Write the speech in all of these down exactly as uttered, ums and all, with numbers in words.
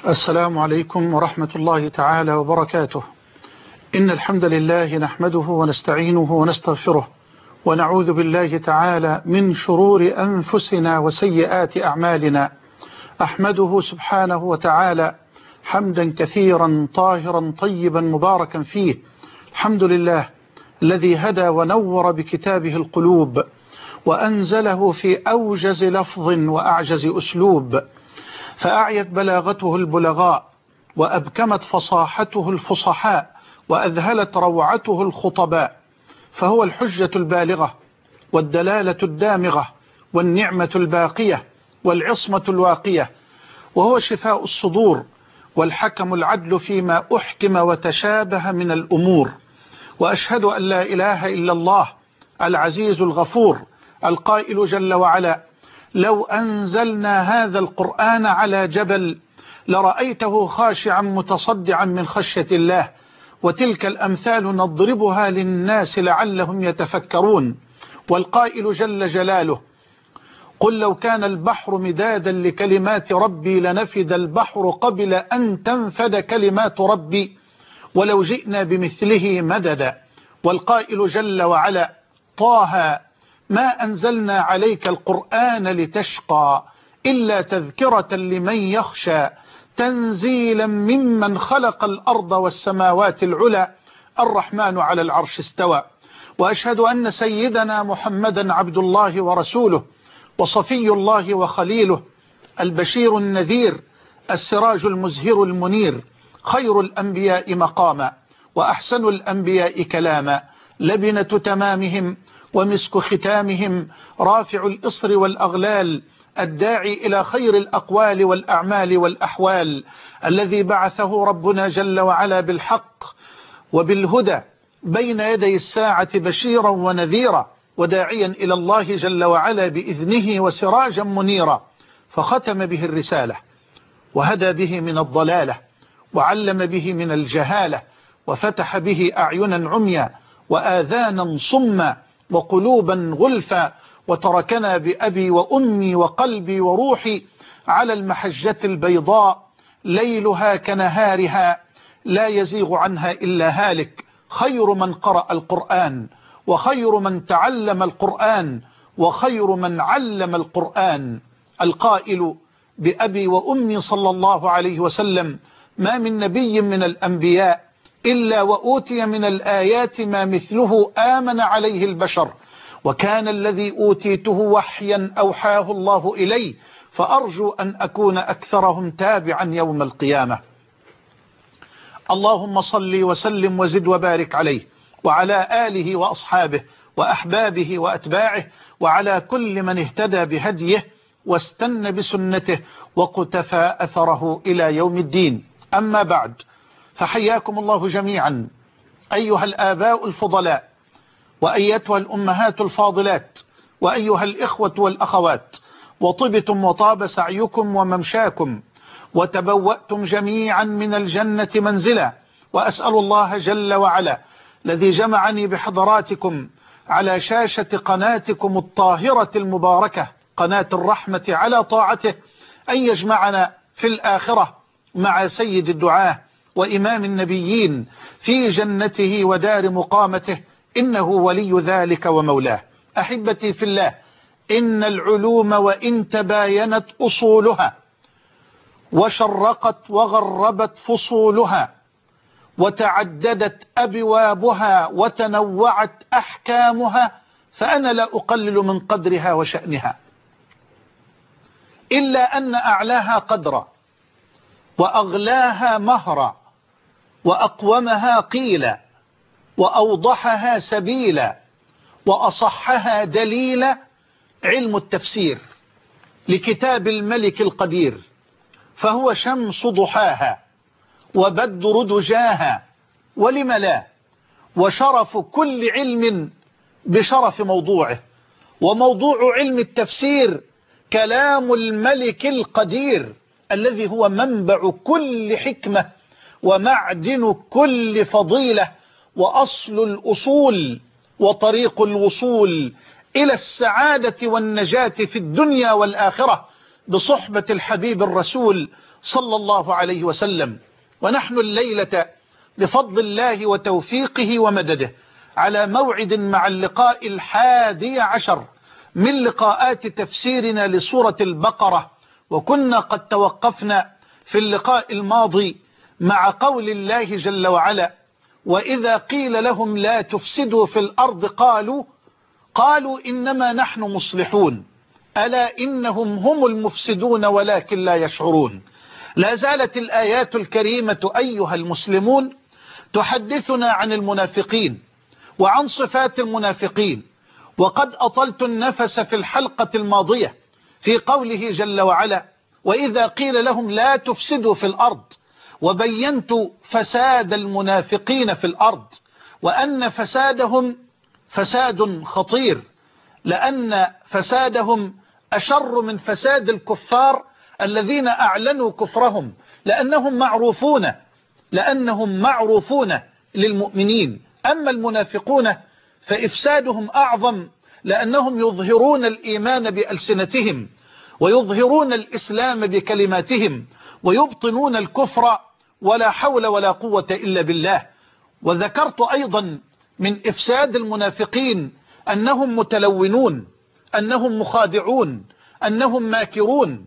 السلام عليكم ورحمة الله تعالى وبركاته. إن الحمد لله نحمده ونستعينه ونستغفره ونعوذ بالله تعالى من شرور أنفسنا وسيئات أعمالنا. أحمده سبحانه وتعالى حمدا كثيرا طاهرا طيبا مباركا فيه. الحمد لله الذي هدى ونور بكتابه القلوب وأنزله في أوجز لفظ وأعجز أسلوب، فأعيت بلاغته البلغاء وأبكمت فصاحته الفصحاء وأذهلت روعته الخطباء، فهو الحجة البالغة والدلالة الدامغة والنعمة الباقية والعصمة الواقية، وهو شفاء الصدور والحكم العدل فيما أحكم وتشابه من الأمور. وأشهد أن لا إله إلا الله العزيز الغفور القائل جل وعلا: لو أنزلنا هذا القرآن على جبل لرأيته خاشعا متصدعا من خشية الله، وتلك الأمثال نضربها للناس لعلهم يتفكرون. والقائل جل جلاله: قل لو كان البحر مدادا لكلمات ربي لنفد البحر قبل أن تنفد كلمات ربي ولو جئنا بمثله مددا. والقائل جل وعلا: طه ما أنزلنا عليك القرآن لتشقى إلا تذكرة لمن يخشى تنزيلا ممن خلق الأرض والسماوات العلى الرحمن على العرش استوى. وأشهد أن سيدنا محمدا عبد الله ورسوله وصفي الله وخليله، البشير النذير السراج المزهر المنير، خير الأنبياء مقاما وأحسن الأنبياء كلاما، لبنة تمامهم ومسك ختامهم، رافع الإصر والأغلال، الداعي إلى خير الأقوال والأعمال والأحوال، الذي بعثه ربنا جل وعلا بالحق وبالهدى بين يدي الساعة بشيرا ونذيرا وداعيا إلى الله جل وعلا بإذنه وسراجا منيرا، فختم به الرسالة وهدى به من الضلالة وعلم به من الجهالة وفتح به أعينا عميا وآذانا صما وقلوبا غلفا، وتركنا بأبي وأمي وقلبي وروحي على المحجة البيضاء ليلها كنهارها لا يزيغ عنها إلا هالك. خير من قرأ القرآن وخير من تعلم القرآن وخير من علم القرآن، القائل بأبي وأمي صلى الله عليه وسلم: ما من نبي من الأنبياء إلا وأوتي من الآيات ما مثله آمن عليه البشر، وكان الذي أوتيته وحيا أوحاه الله إلي، فأرجو أن أكون أكثرهم تابعا يوم القيامة. اللهم صل وسلم وزد وبارك عليه وعلى آله وأصحابه وأحبابه وأتباعه وعلى كل من اهتدى بهديه واستنى بسنته وقتفى أثره إلى يوم الدين. أما بعد، فحياكم الله جميعا أيها الآباء الفضلاء وأيتها الأمهات الفاضلات وأيها الإخوة والأخوات، وطبتم وطاب سعيكم وممشاكم وتبوأتم جميعا من الجنة منزلا. وأسأل الله جل وعلا الذي جمعني بحضراتكم على شاشة قناتكم الطاهرة المباركة قناة الرحمة على طاعته أن يجمعنا في الآخرة مع سيد الدعاة وإمام النبيين في جنته ودار مقامته، إنه ولي ذلك ومولاه. أحبتي في الله، إن العلوم وإن تباينت أصولها وشرقت وغربت فصولها وتعددت أبوابها وتنوعت أحكامها، فأنا لا أقلل من قدرها وشأنها، إلا أن أعلاها قدرا وأغلاها مهرا وأقومها قيلا وأوضحها سبيلا وأصحها دليلا علم التفسير لكتاب الملك القدير، فهو شمس ضحاها وبدر دجاها ولم لا، وشرف كل علم بشرف موضوعه. وموضوع علم التفسير كلام الملك القدير الذي هو منبع كل حكمة ومعدن كل فضيلة وأصل الأصول وطريق الوصول إلى السعادة والنجاة في الدنيا والآخرة بصحبة الحبيب الرسول صلى الله عليه وسلم. ونحن الليلة بفضل الله وتوفيقه ومدده على موعد مع اللقاء الحادي عشر من لقاءات تفسيرنا لسورة البقرة، وكنا قد توقفنا في اللقاء الماضي مع قول الله جل وعلا: وإذا قيل لهم لا تفسدوا في الأرض قالوا قالوا إنما نحن مصلحون ألا إنهم هم المفسدون ولكن لا يشعرون. لا زالت الآيات الكريمة أيها المسلمون تحدثنا عن المنافقين وعن صفات المنافقين، وقد أطلت النفس في الحلقة الماضية في قوله جل وعلا: وإذا قيل لهم لا تفسدوا في الأرض، وبينت فساد المنافقين في الأرض، وأن فسادهم فساد خطير، لأن فسادهم أشر من فساد الكفار الذين أعلنوا كفرهم، لأنهم معروفون لأنهم معروفون للمؤمنين. أما المنافقون فإفسادهم أعظم، لأنهم يظهرون الإيمان بألسنتهم ويظهرون الإسلام بكلماتهم ويبطنون الكفر، ولا حول ولا قوة إلا بالله. وذكرت أيضا من إفساد المنافقين أنهم متلونون، أنهم مخادعون، أنهم ماكرون،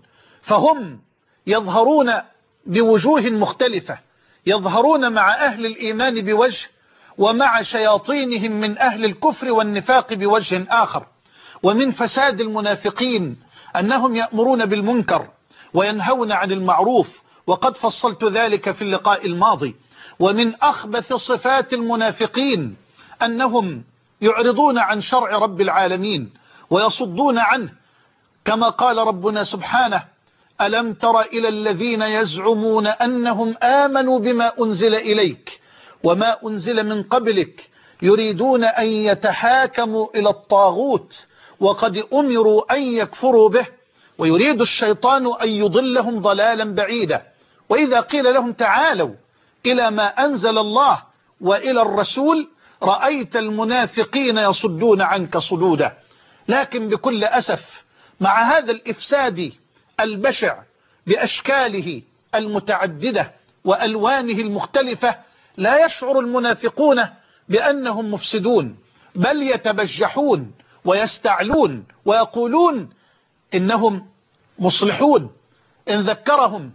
فهم يظهرون بوجوه مختلفة، يظهرون مع أهل الإيمان بوجه، ومع شياطينهم من أهل الكفر والنفاق بوجه آخر. ومن فساد المنافقين أنهم يأمرون بالمنكر وينهون عن المعروف، وقد فصلت ذلك في اللقاء الماضي. ومن أخبث صفات المنافقين أنهم يعرضون عن شرع رب العالمين ويصدون عنه، كما قال ربنا سبحانه: ألم تر إلى الذين يزعمون أنهم آمنوا بما أنزل إليك وما أنزل من قبلك يريدون أن يتحاكموا إلى الطاغوت وقد أمروا أن يكفروا به ويريد الشيطان أن يضلهم ضلالا بعيدا. وإذا قيل لهم تعالوا إلى ما أنزل الله وإلى الرسول رأيت المنافقين يصدون عنك صدودا. لكن بكل أسف مع هذا الإفساد البشع بأشكاله المتعددة وألوانه المختلفة لا يشعر المنافقون بأنهم مفسدون، بل يتبجحون ويستعلون ويقولون إنهم مصلحون إن ذكرهم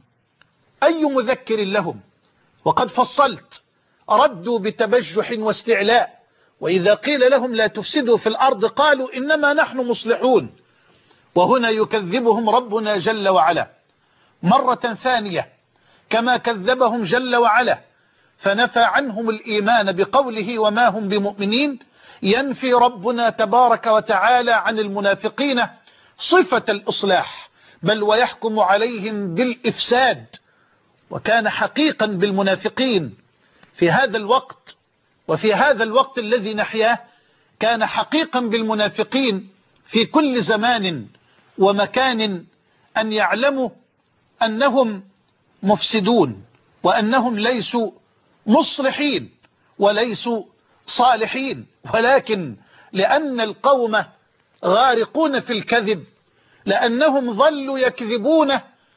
أي مذكر لهم. وقد فصلت ردوا بتبجح واستعلاء، وإذا قيل لهم لا تفسدوا في الأرض قالوا إنما نحن مصلحون. وهنا يكذبهم ربنا جل وعلا مرة ثانية كما كذبهم جل وعلا، فنفى عنهم الإيمان بقوله وما هم بمؤمنين. ينفي ربنا تبارك وتعالى عن المنافقين صفة الإصلاح، بل ويحكم عليهم بالإفساد. وكان حقيقا بالمنافقين في هذا الوقت، وفي هذا الوقت الذي نحياه كان حقيقا بالمنافقين في كل زمان ومكان أن يعلموا أنهم مفسدون، وأنهم ليسوا مصلحين وليسوا صالحين، ولكن لأن القوم غارقون في الكذب، لأنهم ظلوا يكذبون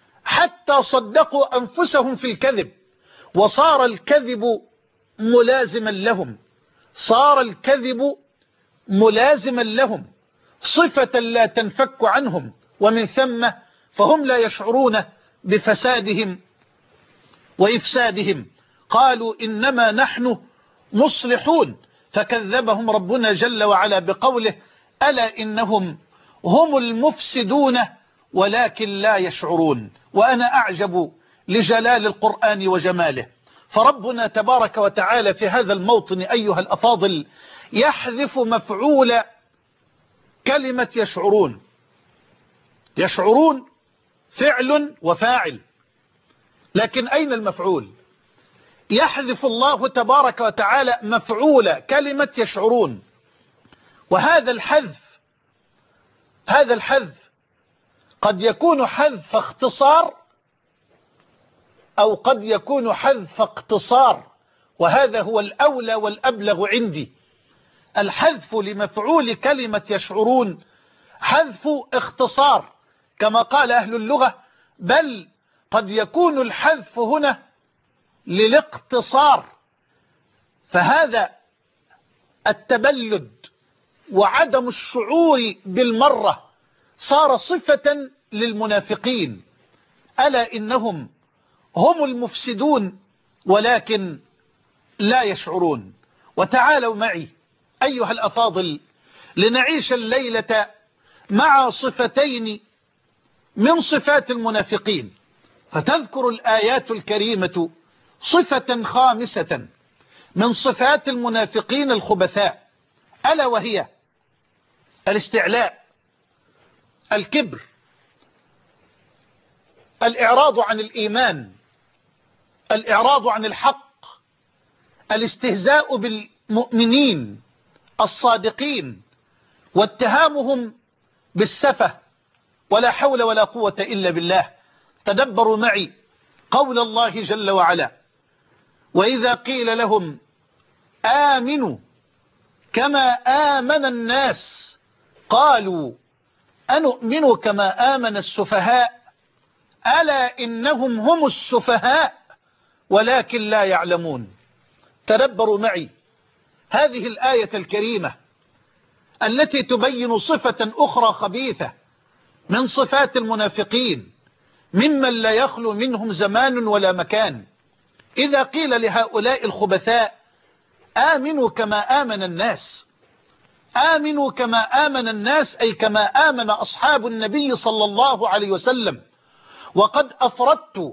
حتى صدقوا أنفسهم في الكذب، وصار الكذب ملازما لهم صار الكذب ملازما لهم صفة لا تنفك عنهم، ومن ثم فهم لا يشعرون بفسادهم وإفسادهم. قالوا إنما نحن مصلحون، فكذبهم ربنا جل وعلا بقوله: ألا إنهم هم المفسدون ولكن لا يشعرون. وأنا أعجب لجلال القرآن وجماله، فربنا تبارك وتعالى في هذا الموطن أيها الأفاضل يحذف مفعول كلمة يشعرون. يشعرون فعل وفاعل، لكن أين المفعول؟ يحذف الله تبارك وتعالى مفعول كلمة يشعرون. وهذا الحذف هذا الحذف قد يكون حذف اختصار أو قد يكون حذف اقتصار، وهذا هو الأولى والأبلغ عندي. الحذف لمفعول كلمة يشعرون حذف اختصار كما قال أهل اللغة، بل قد يكون الحذف هنا للاقتصار، فهذا التبلد وعدم الشعور بالمرة صار صفة للمنافقين، ألا إنهم هم المفسدون ولكن لا يشعرون. وتعالوا معي أيها الأفاضل لنعيش الليلة مع صفتين من صفات المنافقين، فتذكر الآيات الكريمة صفة خامسة من صفات المنافقين الخبثاء، ألا وهي الاستعلاء، الكبر، الإعراض عن الإيمان، الإعراض عن الحق، الاستهزاء بالمؤمنين الصادقين، واتهامهم بالسفة، ولا حول ولا قوة إلا بالله. تدبروا معي قول الله جل وعلا: وإذا قيل لهم آمنوا كما آمن الناس قالوا أنؤمن كما آمن السفهاء ألا إنهم هم السفهاء ولكن لا يعلمون. تدبروا معي هذه الآية الكريمة التي تبين صفة أخرى خبيثة من صفات المنافقين ممن لا يخلو منهم زمان ولا مكان. إذا قيل لهؤلاء الخبثاء آمنوا كما آمن الناس، آمنوا كما آمن الناس أي كما آمن أصحاب النبي صلى الله عليه وسلم. وقد أفردت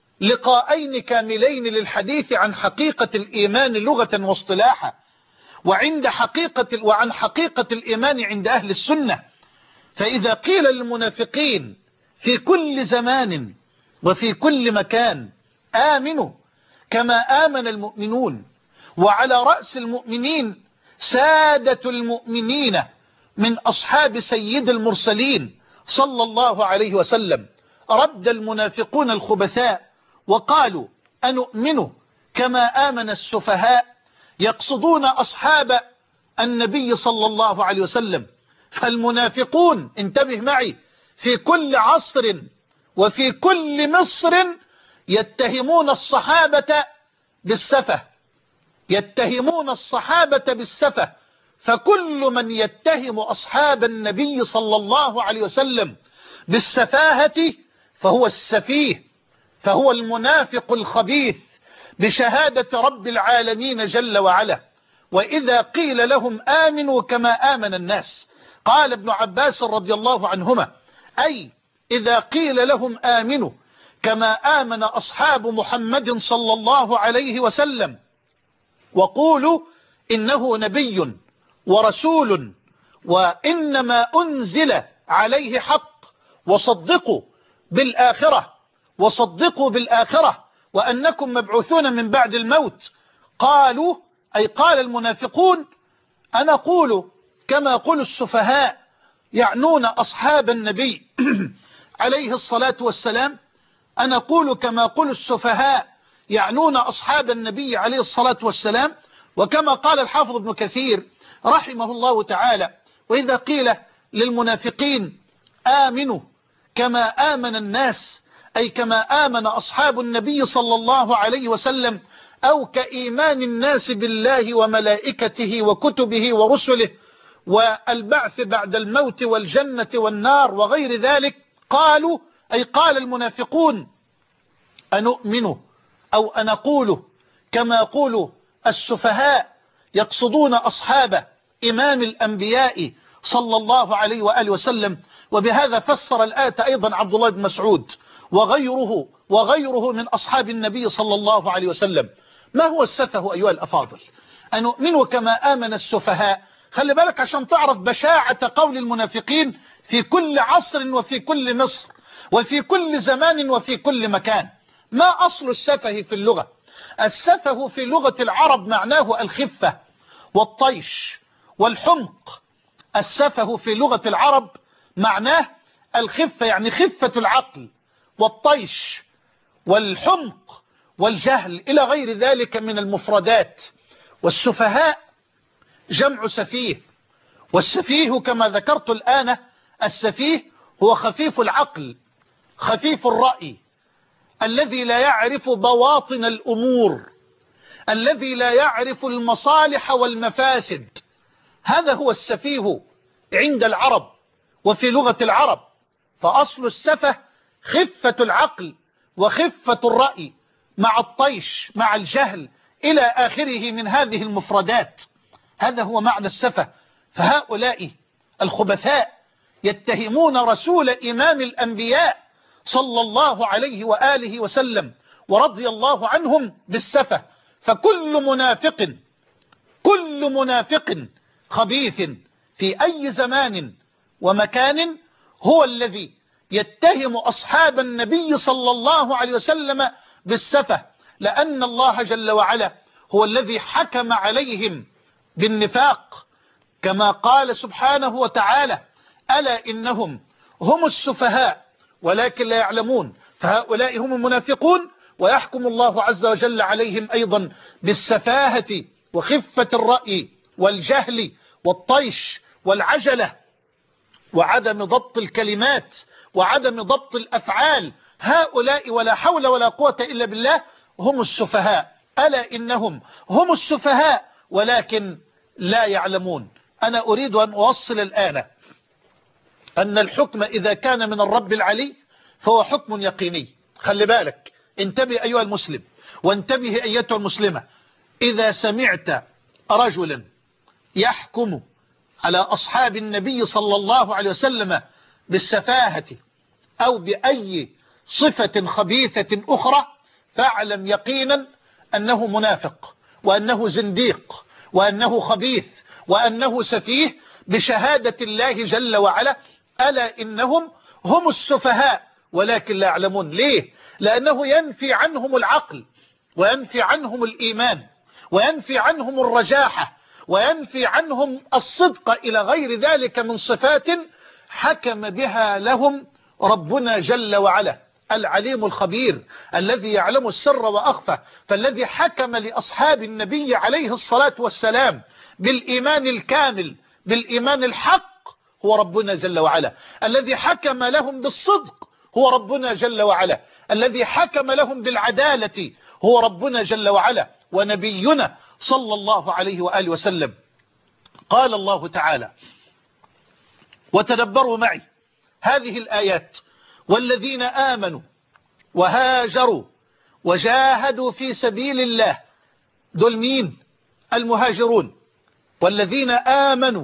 لقاءين كاملين للحديث عن حقيقة الإيمان لغة واصطلاحا، وعند حقيقة وعن حقيقة الإيمان عند أهل السنة. فإذا قيل للمنافقين في كل زمان وفي كل مكان آمنوا كما آمن المؤمنون، وعلى رأس المؤمنين سادة المؤمنين من أصحاب سيد المرسلين صلى الله عليه وسلم، رد المنافقون الخبثاء وقالوا أنؤمن كما آمن السفهاء، يقصدون أصحاب النبي صلى الله عليه وسلم. فالمنافقون انتبه معي في كل عصر وفي كل مصر يتهمون الصحابة بالسفه، يتهمون الصحابة بالسفه. فكل من يتهم أصحاب النبي صلى الله عليه وسلم بالسفاهة فهو السفيه، فهو المنافق الخبيث بشهادة رب العالمين جل وعلا. وإذا قيل لهم آمنوا كما آمن الناس، قال ابن عباس رضي الله عنهما: أي إذا قيل لهم آمنوا كما آمن أصحاب محمد صلى الله عليه وسلم وقولوا إنه نبي ورسول وإنما أنزل عليه حق، وصدقوا بالآخرة وصدقوا بالآخرة وأنكم مبعوثون من بعد الموت، قالوا أي قال المنافقون أنا أقول كما قول السفهاء، يعنون أصحاب النبي عليه الصلاة والسلام. أنا أقول كما قول السفهاء يعنون أصحاب النبي عليه الصلاة والسلام. وكما قال الحافظ ابن كثير رحمه الله تعالى: وإذا قيل للمنافقين آمنوا كما آمن الناس أي كما آمن أصحاب النبي صلى الله عليه وسلم، أو كإيمان الناس بالله وملائكته وكتبه ورسله والبعث بعد الموت والجنة والنار وغير ذلك، قالوا أي قال المنافقون أنؤمن أو أنقول كما يقول السفهاء، يقصدون أصحاب إمام الأنبياء صلى الله عليه وآله وسلم. وبهذا فسر الآية أيضا عبد الله بن مسعود وغيره وغيره من أصحاب النبي صلى الله عليه وسلم. ما هو السفه أيها الأفاضل؟ أنؤمن كما آمن السفهاء. خلي بالك عشان تعرف بشاعة قول المنافقين في كل عصر وفي كل مصر وفي كل زمان وفي كل مكان. ما أصل السفه في اللغة؟ السفه في لغة العرب معناه الخفة والطيش والحمق. السفه في لغة العرب معناه الخفة، يعني خفة العقل والطيش والحمق والجهل إلى غير ذلك من المفردات. والسفهاء جمع سفيه، والسفيه كما ذكرت الآن السفيه هو خفيف العقل خفيف الرأي الذي لا يعرف بواطن الأمور، الذي لا يعرف المصالح والمفاسد. هذا هو السفيه عند العرب وفي لغة العرب. فأصل السفه خفة العقل وخفة الرأي مع الطيش مع الجهل إلى آخره من هذه المفردات. هذا هو معنى السفه. فهؤلاء الخبثاء يتهمون رسول إمام الأنبياء صلى الله عليه وآله وسلم ورضي الله عنهم بالسفه. فكل منافق كل منافق خبيث في أي زمان ومكان هو الذي يتهم أصحاب النبي صلى الله عليه وسلم بالسفه، لأن الله جل وعلا هو الذي حكم عليهم بالنفاق، كما قال سبحانه وتعالى: ألا إنهم هم السفهاء ولكن لا يعلمون. فهؤلاء هم المنافقون، ويحكم الله عز وجل عليهم أيضا بالسفاهة وخفة الرأي والجهل والطيش والعجلة وعدم ضبط الكلمات وعدم ضبط الأفعال. هؤلاء ولا حول ولا قوة إلا بالله هم السفهاء. ألا إنهم هم السفهاء ولكن لا يعلمون. أنا أريد أن أوصل الآن أن الحكم إذا كان من الرب العلي فهو حكم يقيني. خلي بالك، انتبه أيها المسلم وانتبه أيتها المسلمة. إذا سمعت رجلا يحكم على أصحاب النبي صلى الله عليه وسلم بالسفاهة أو بأي صفة خبيثة أخرى، فاعلم يقينا أنه منافق وأنه زنديق وأنه خبيث وأنه سفيه بشهادة الله جل وعلا: ألا إنهم هم السفهاء ولكن لا يعلمون. ليه؟ لأنه ينفي عنهم العقل وينفي عنهم الإيمان وينفي عنهم الرجاحة وينفي عنهم الصدق إلى غير ذلك من صفات حكم بها لهم ربنا جل وعلا العليم الخبير الذي يعلم السر وأخفى. فالذي حكم لأصحاب النبي عليه الصلاة والسلام بالإيمان الكامل بالإيمان الحق هو ربنا جل وعلا. الذي حكم لهم بالصدق هو ربنا جل وعلا. الذي حكم لهم بالعدالة هو ربنا جل وعلا ونبينا صلى الله عليه وآله وسلم. قال الله تعالى، وتدبروا معي هذه الآيات: والذين آمنوا وهاجروا وجاهدوا في سبيل الله. دول مين؟ المهاجرون. والذين آمنوا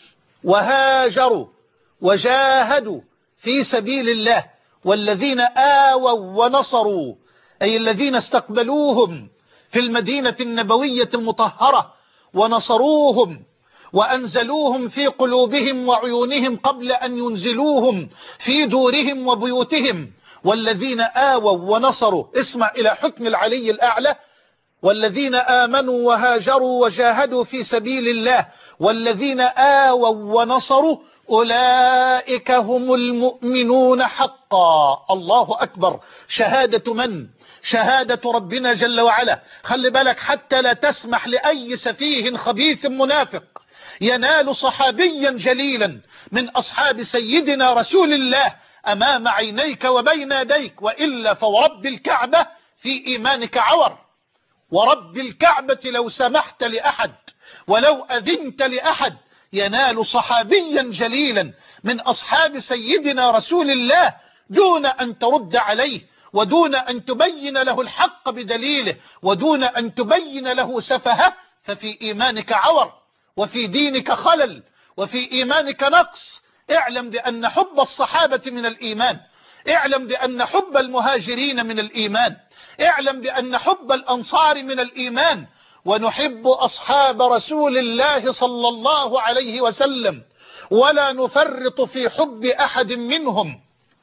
وهاجروا وجاهدوا في سبيل الله. والذين آووا ونصروا، أي الذين استقبلوهم في المدينة النبوية المطهرة ونصروهم وأنزلوهم في قلوبهم وعيونهم قبل أن ينزلوهم في دورهم وبيوتهم. والذين آووا ونصروا، اسمع إلى حكم العلي الأعلى: والذين آمنوا وهاجروا وجاهدوا في سبيل الله والذين آووا ونصروا أولئك هم المؤمنون حقا. الله أكبر. شهادة من؟ شهادة ربنا جل وعلا. خلي بالك حتى لا تسمح لأي سفيه خبيث منافق ينال صحابيا جليلا من أصحاب سيدنا رسول الله أمام عينيك وبين يديك، وإلا فورب الكعبة في إيمانك عور. ورب الكعبة لو سمحت لأحد ولو أذنت لأحد ينال صحابيا جليلا من أصحاب سيدنا رسول الله دون أن ترد عليه ودون أن تبين له الحق بدليله ودون أن تبين له سفهه، ففي إيمانك عور وفي دينك خلل وفي إيمانك نقص. اعلم بأن حب الصحابة من الإيمان. اعلم بأن حب المهاجرين من الإيمان. اعلم بأن حب الأنصار من الإيمان. ونحب أصحاب رسول الله صلى الله عليه وسلم ولا نفرط في حب أحد منهم.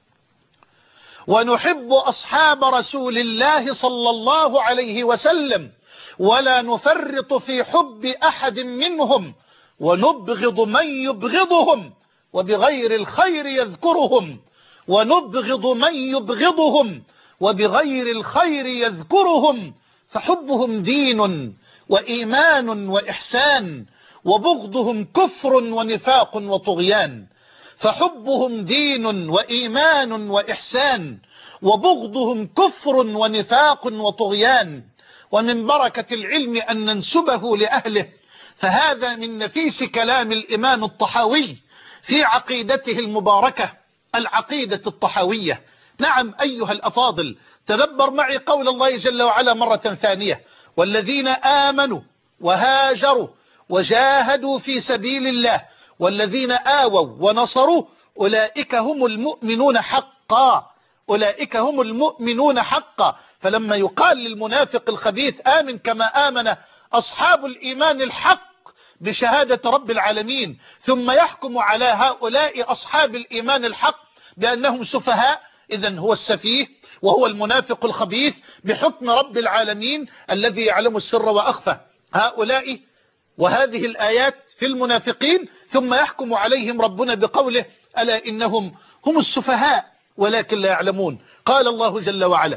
ونحب أصحاب رسول الله صلى الله عليه وسلم ولا نفرط في حب أحد منهم. ونبغض من يبغضهم وبغير الخير يذكرهم. ونبغض من يبغضهم وبغير الخير يذكرهم. فحبهم دين وإيمان وإحسان وبغضهم كفر ونفاق وطغيان. فحبهم دين وإيمان وإحسان وبغضهم كفر ونفاق وطغيان، ومن بركة العلم أن ننسبه لأهله، فهذا من نفيس كلام الإمام الطحاوي في عقيدته المباركة العقيدة الطحاوية. نعم أيها الأفاضل، تدبر معي قول الله جل وعلا مرة ثانية: والذين آمنوا وهاجروا وجاهدوا في سبيل الله والذين آووا ونصروا أولئك هم المؤمنون حقا، أولئك هم المؤمنون حقا. فلما يقال للمنافق الخبيث آمن كما آمن أصحاب الإيمان الحق بشهادة رب العالمين، ثم يحكم على هؤلاء أصحاب الإيمان الحق بأنهم سفهاء، إذن هو السفيه وهو المنافق الخبيث بحكم رب العالمين الذي يعلم السر وأخفى. هؤلاء وهذه الآيات في المنافقين، ثم يحكم عليهم ربنا بقوله: ألا إنهم هم السفهاء ولكن لا يعلمون. قال الله جل وعلا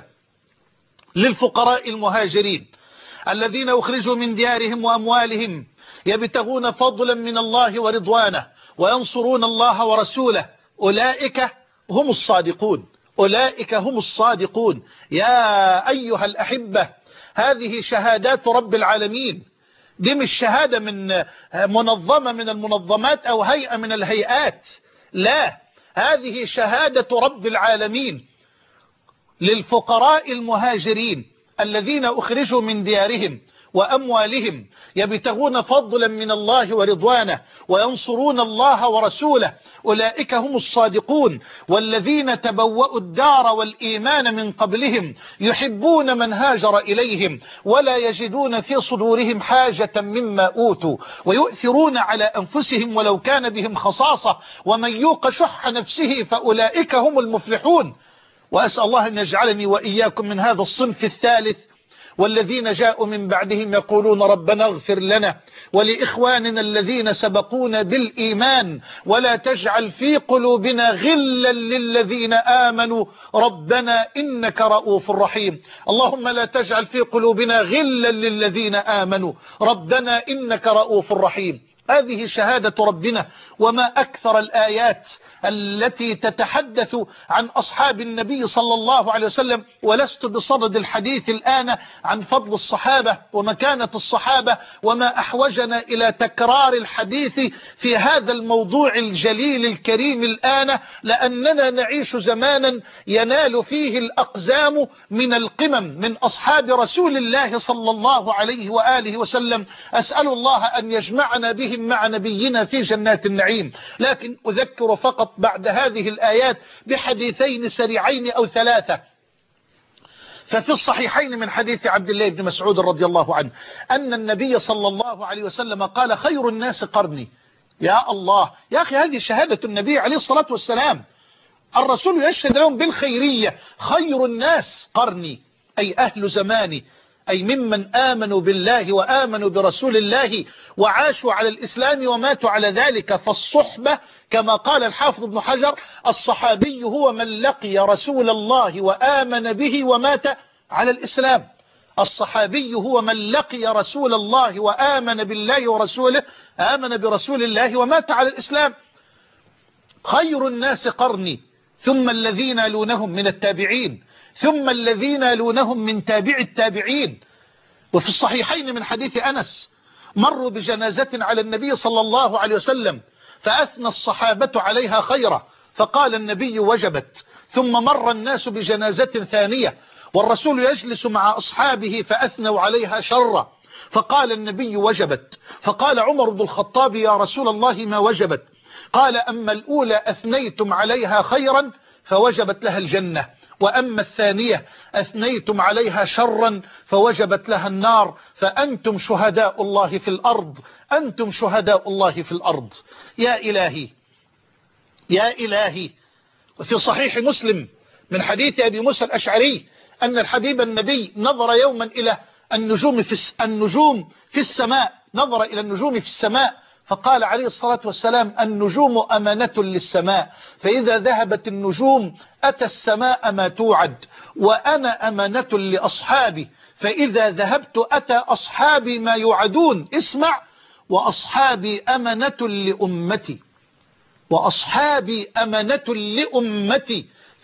للفقراء المهاجرين الذين أخرجوا من ديارهم وأموالهم يبتغون فضلا من الله ورضوانه وينصرون الله ورسوله أولئك هم الصادقون، أولئك هم الصادقون. يا أيها الأحبة، هذه شهادات رب العالمين، دي مش شهادة من منظمة من المنظمات أو هيئة من الهيئات، لا، هذه شهادة رب العالمين للفقراء المهاجرين الذين أخرجوا من ديارهم وأموالهم يبتغون فضلا من الله ورضوانه وينصرون الله ورسوله أولئك هم الصادقون. والذين تبوأوا الدار والإيمان من قبلهم يحبون من هاجر إليهم ولا يجدون في صدورهم حاجة مما أوتوا ويؤثرون على أنفسهم ولو كان بهم خصاصة ومن يوق شح نفسه فأولئك هم المفلحون. وأسأل الله أن يجعلني وإياكم من هذا الصنف الثالث. والذين جاءوا من بعدهم يقولون ربنا اغفر لنا ولإخواننا الذين سبقونا بالإيمان ولا تجعل في قلوبنا غلا للذين آمنوا ربنا إنك رؤوف رحيم. اللهم لا تجعل في قلوبنا غلا للذين آمنوا ربنا إنك رؤوف رحيم. هذه شهادة ربنا. وما أكثر الآيات التي تتحدث عن أصحاب النبي صلى الله عليه وسلم، ولست بصدد الحديث الآن عن فضل الصحابة ومكانة الصحابة، وما أحوجنا إلى تكرار الحديث في هذا الموضوع الجليل الكريم الآن، لأننا نعيش زمانا ينال فيه الأقزام من القمم من أصحاب رسول الله صلى الله عليه وآله وسلم. أسأل الله أن يجمعنا بهم مع نبينا في جنات النعيم. لكن أذكر فقط بعد هذه الآيات بحديثين سريعين أو ثلاثة. ففي الصحيحين من حديث عبد الله بن مسعود رضي الله عنه أن النبي صلى الله عليه وسلم قال خير الناس قرني. يا الله يا أخي، هذه شهادة النبي عليه الصلاة والسلام، الرسول يشهد لهم بالخيرية. خير الناس قرني أي أهل زماني، أي ممن آمنوا بالله وآمنوا برسول الله وعاشوا على الإسلام وماتوا على ذلك. فالصحبة كما قال الحافظ ابن حجر: الصحابي هو من لقي رسول الله وآمن به ومات على الإسلام. الصحابي هو من لقي رسول الله وآمن بالله ورسوله، آمن برسول الله ومات على الإسلام. خير الناس قرني ثم الذين يلونهم من التابعين ثم الذين يلونهم من تابع التابعين. وفي الصحيحين من حديث أنس: مروا بجنازة على النبي صلى الله عليه وسلم فأثنى الصحابة عليها خيرا فقال النبي وجبت. ثم مر الناس بجنازة ثانية والرسول يجلس مع أصحابه فأثنوا عليها شرا فقال النبي وجبت. فقال عمر بن الخطاب: يا رسول الله ما وجبت؟ قال: أما الأولى أثنيتم عليها خيرا فوجبت لها الجنة، وأما الثانية أثنيتم عليها شرا فوجبت لها النار، فأنتم شهداء الله في الأرض، أنتم شهداء الله في الأرض. يا إلهي يا إلهي. وفي صحيح مسلم من حديث أبي موسى الأشعري أن الحبيب النبي نظر يوما إلى النجوم في النجوم في السماء، نظر إلى النجوم في السماء فقال عليه الصلاة والسلام: النجوم أمانة للسماء، فإذا ذهبت النجوم أتى السماء ما توعد، وأنا أمانة لأصحابي، فإذا ذهبت أتى أصحابي ما يوعدون. اسمع: وأصحابي أمانة لأمتي، وأصحابي أمانة لأمتي،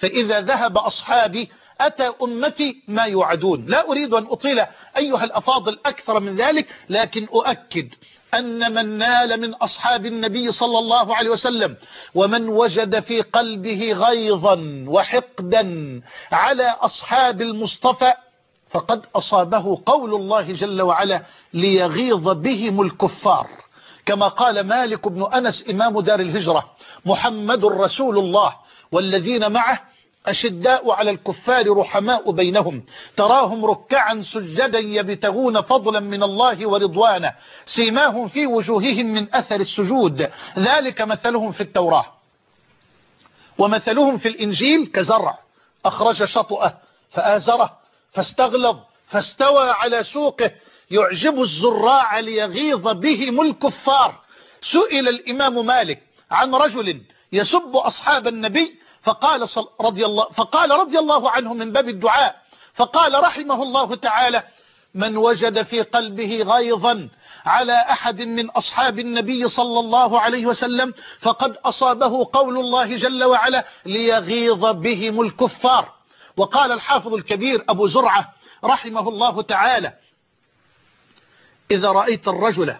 فإذا ذهب أصحابي أتى أمتي ما يوعدون. لا أريد أن أطيل أيها الأفاضل أكثر من ذلك، لكن أؤكد أن من نال من أصحاب النبي صلى الله عليه وسلم ومن وجد في قلبه غيظا وحقدا على أصحاب المصطفى فقد أصابه قول الله جل وعلا ليغيظ بهم الكفار، كما قال مالك بن أنس إمام دار الهجرة: محمد رسول الله والذين معه أشداء على الكفار رحماء بينهم تراهم ركعا سجدا يبتغون فضلا من الله ورضوانه سيماهم في وجوههم من أثر السجود ذلك مثلهم في التوراة ومثلهم في الإنجيل كزرع أخرج شطأه فآزره فاستغلظ فاستوى على سوقه يعجب الزراع ليغيظ بهم الكفار. سئل الإمام مالك عن رجل يسب أصحاب النبي فقال رضي الله فقال رضي الله عنه من باب الدعاء، فقال رحمه الله تعالى: من وجد في قلبه غيظا على أحد من أصحاب النبي صلى الله عليه وسلم فقد أصابه قول الله جل وعلا ليغيظ بهم الكفار. وقال الحافظ الكبير أبو زرعة رحمه الله تعالى: إذا رأيت الرجل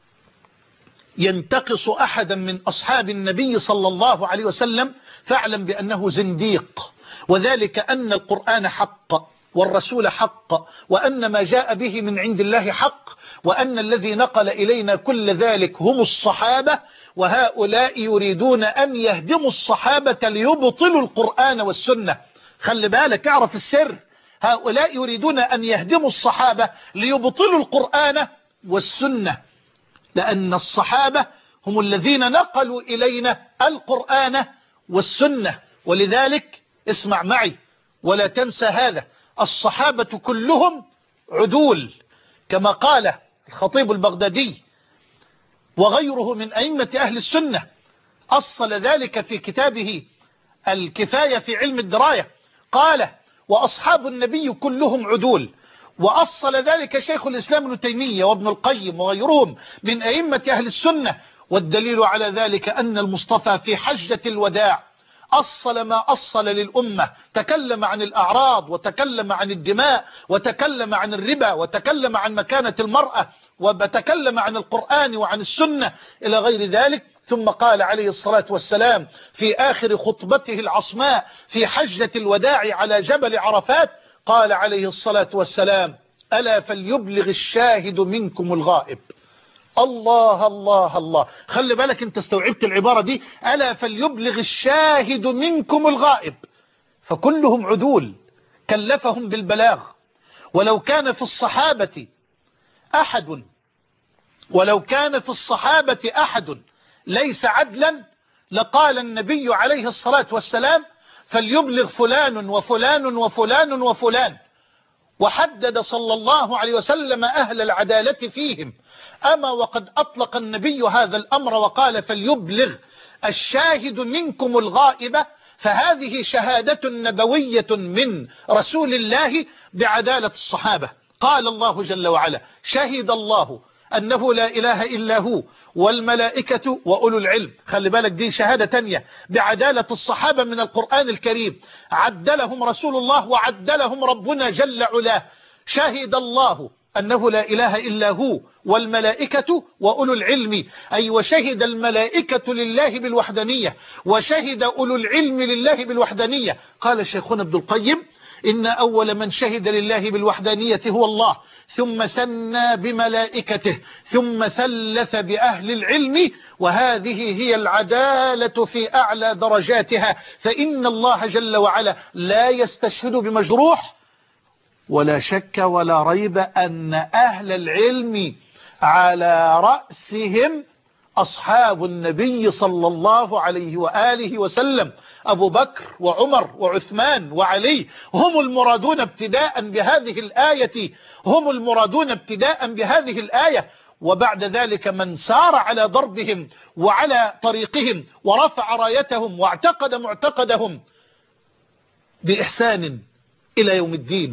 ينتقص أحدا من أصحاب النبي صلى الله عليه وسلم فاعلم بأنه زنديق، وذلك أن القرآن حق والرسول حق وأن ما جاء به من عند الله حق وأن الذي نقل إلينا كل ذلك هم الصحابة، وهؤلاء يريدون أن يهدموا الصحابة ليبطلوا القرآن والسنة. خلي بالك، اعرف السر، هؤلاء يريدون أن يهدموا الصحابة ليبطلوا القرآن والسنة، لأن الصحابة هم الذين نقلوا إلينا القرآن والسنة. ولذلك اسمع معي ولا تنسى هذا: الصحابة كلهم عدول، كما قال الخطيب البغدادي وغيره من أئمة أهل السنة، أصل ذلك في كتابه الكفاية في علم الدراية، قال: وأصحاب النبي كلهم عدول. وأصل ذلك شيخ الإسلام ابن تيمية وابن القيم وغيرهم من أئمة أهل السنة. والدليل على ذلك أن المصطفى في حجة الوداع أصل ما أصل للأمة، تكلم عن الأعراض وتكلم عن الدماء وتكلم عن الربا وتكلم عن مكانة المرأة وتكلم عن القرآن وعن السنة إلى غير ذلك. ثم قال عليه الصلاة والسلام في آخر خطبته العصماء في حجة الوداع على جبل عرفات، قال عليه الصلاة والسلام: ألا فليبلغ الشاهد منكم الغائب. الله الله الله، خلي بالك انت استوعبت العبارة دي، ألا فليبلغ الشاهد منكم الغائب. فكلهم عدول كلفهم بالبلاغ. ولو كان في الصحابة أحد ولو كان في الصحابة أحد ليس عدلا لقال النبي عليه الصلاة والسلام: فليبلغ فلان وفلان وفلان وفلان. وحدد صلى الله عليه وسلم أهل العدالة فيهم. أما وقد أطلق النبي هذا الأمر وقال: فليبلغ الشاهد منكم الغائب، فهذه شهادة نبوية من رسول الله بعدالة الصحابة. قال الله جل وعلا: شهد الله أنه لا إله إلا هو والملائكة وأولو العلم. خلي بالك، دي شهادة تانية بعدالة الصحابة من القرآن الكريم، عدلهم رسول الله وعدلهم ربنا جل علاه. شهد الله أنه لا إله إلا هو والملائكة وأولو العلم، أي وشهد الملائكة لله بالوحدانية وشهد أولو العلم لله بالوحدانية. قال شيخنا ابن القيم: إن أول من شهد لله بالوحدانية هو الله، ثم ثنى بملائكته، ثم ثلث بأهل العلم، وهذه هي العدالة في أعلى درجاتها. فإن الله جل وعلا لا يستشهد بمجروح، ولا شك ولا ريب أن أهل العلم على رأسهم أصحاب النبي صلى الله عليه وآله وسلم، أبو بكر وعمر وعثمان وعلي، هم المرادون ابتداء بهذه الآية هم المرادون ابتداء بهذه الآية. وبعد ذلك من سار على ضربهم وعلى طريقهم ورفع رايتهم واعتقد معتقدهم بإحسان إلى يوم الدين،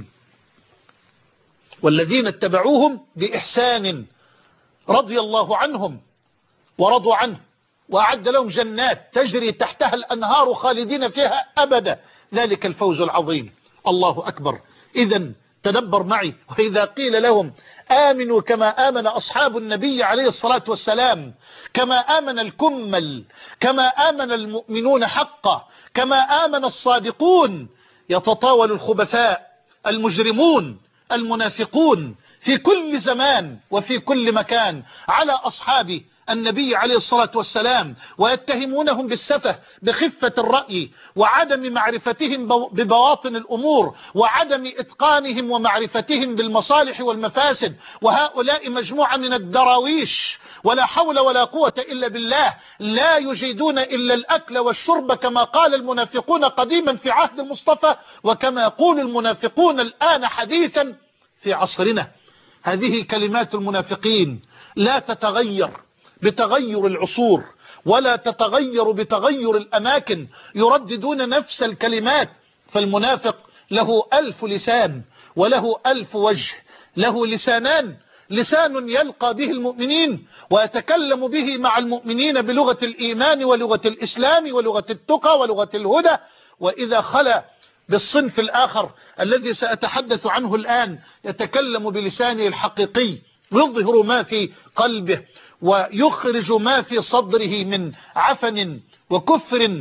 والذين اتبعوهم بإحسان رضي الله عنهم ورضوا عنه وأعد لهم جنات تجري تحتها الأنهار خالدين فيها أبدا، ذلك الفوز العظيم. الله أكبر. إذن تدبر معي، وإذا قيل لهم آمنوا كما آمن أصحاب النبي عليه الصلاة والسلام، كما آمن الكمل، كما آمن المؤمنون حقا، كما آمن الصادقون، يتطاول الخبثاء المجرمون المنافقون في كل زمان وفي كل مكان على أصحاب النبي عليه الصلاة والسلام، ويتهمونهم بالسفه، بخفة الرأي، وعدم معرفتهم ببواطن الأمور، وعدم إتقانهم ومعرفتهم بالمصالح والمفاسد. وهؤلاء مجموعة من الدراويش، ولا حول ولا قوة إلا بالله، لا يجيدون إلا الأكل والشرب، كما قال المنافقون قديما في عهد المصطفى، وكما يقول المنافقون الآن حديثا في عصرنا. هذه كلمات المنافقين لا تتغير بتغير العصور، ولا تتغير بتغير الأماكن، يرددون نفس الكلمات. فالمنافق له ألف لسان وله ألف وجه، له لسانان، لسان يلقى به المؤمنين ويتكلم به مع المؤمنين بلغة الإيمان ولغة الإسلام ولغة التقى ولغة الهدى، وإذا خلا بالصنف الآخر الذي سأتحدث عنه الآن يتكلم بلسانه الحقيقي، يظهر ما في قلبه ويخرج ما في صدره من عفن وكفر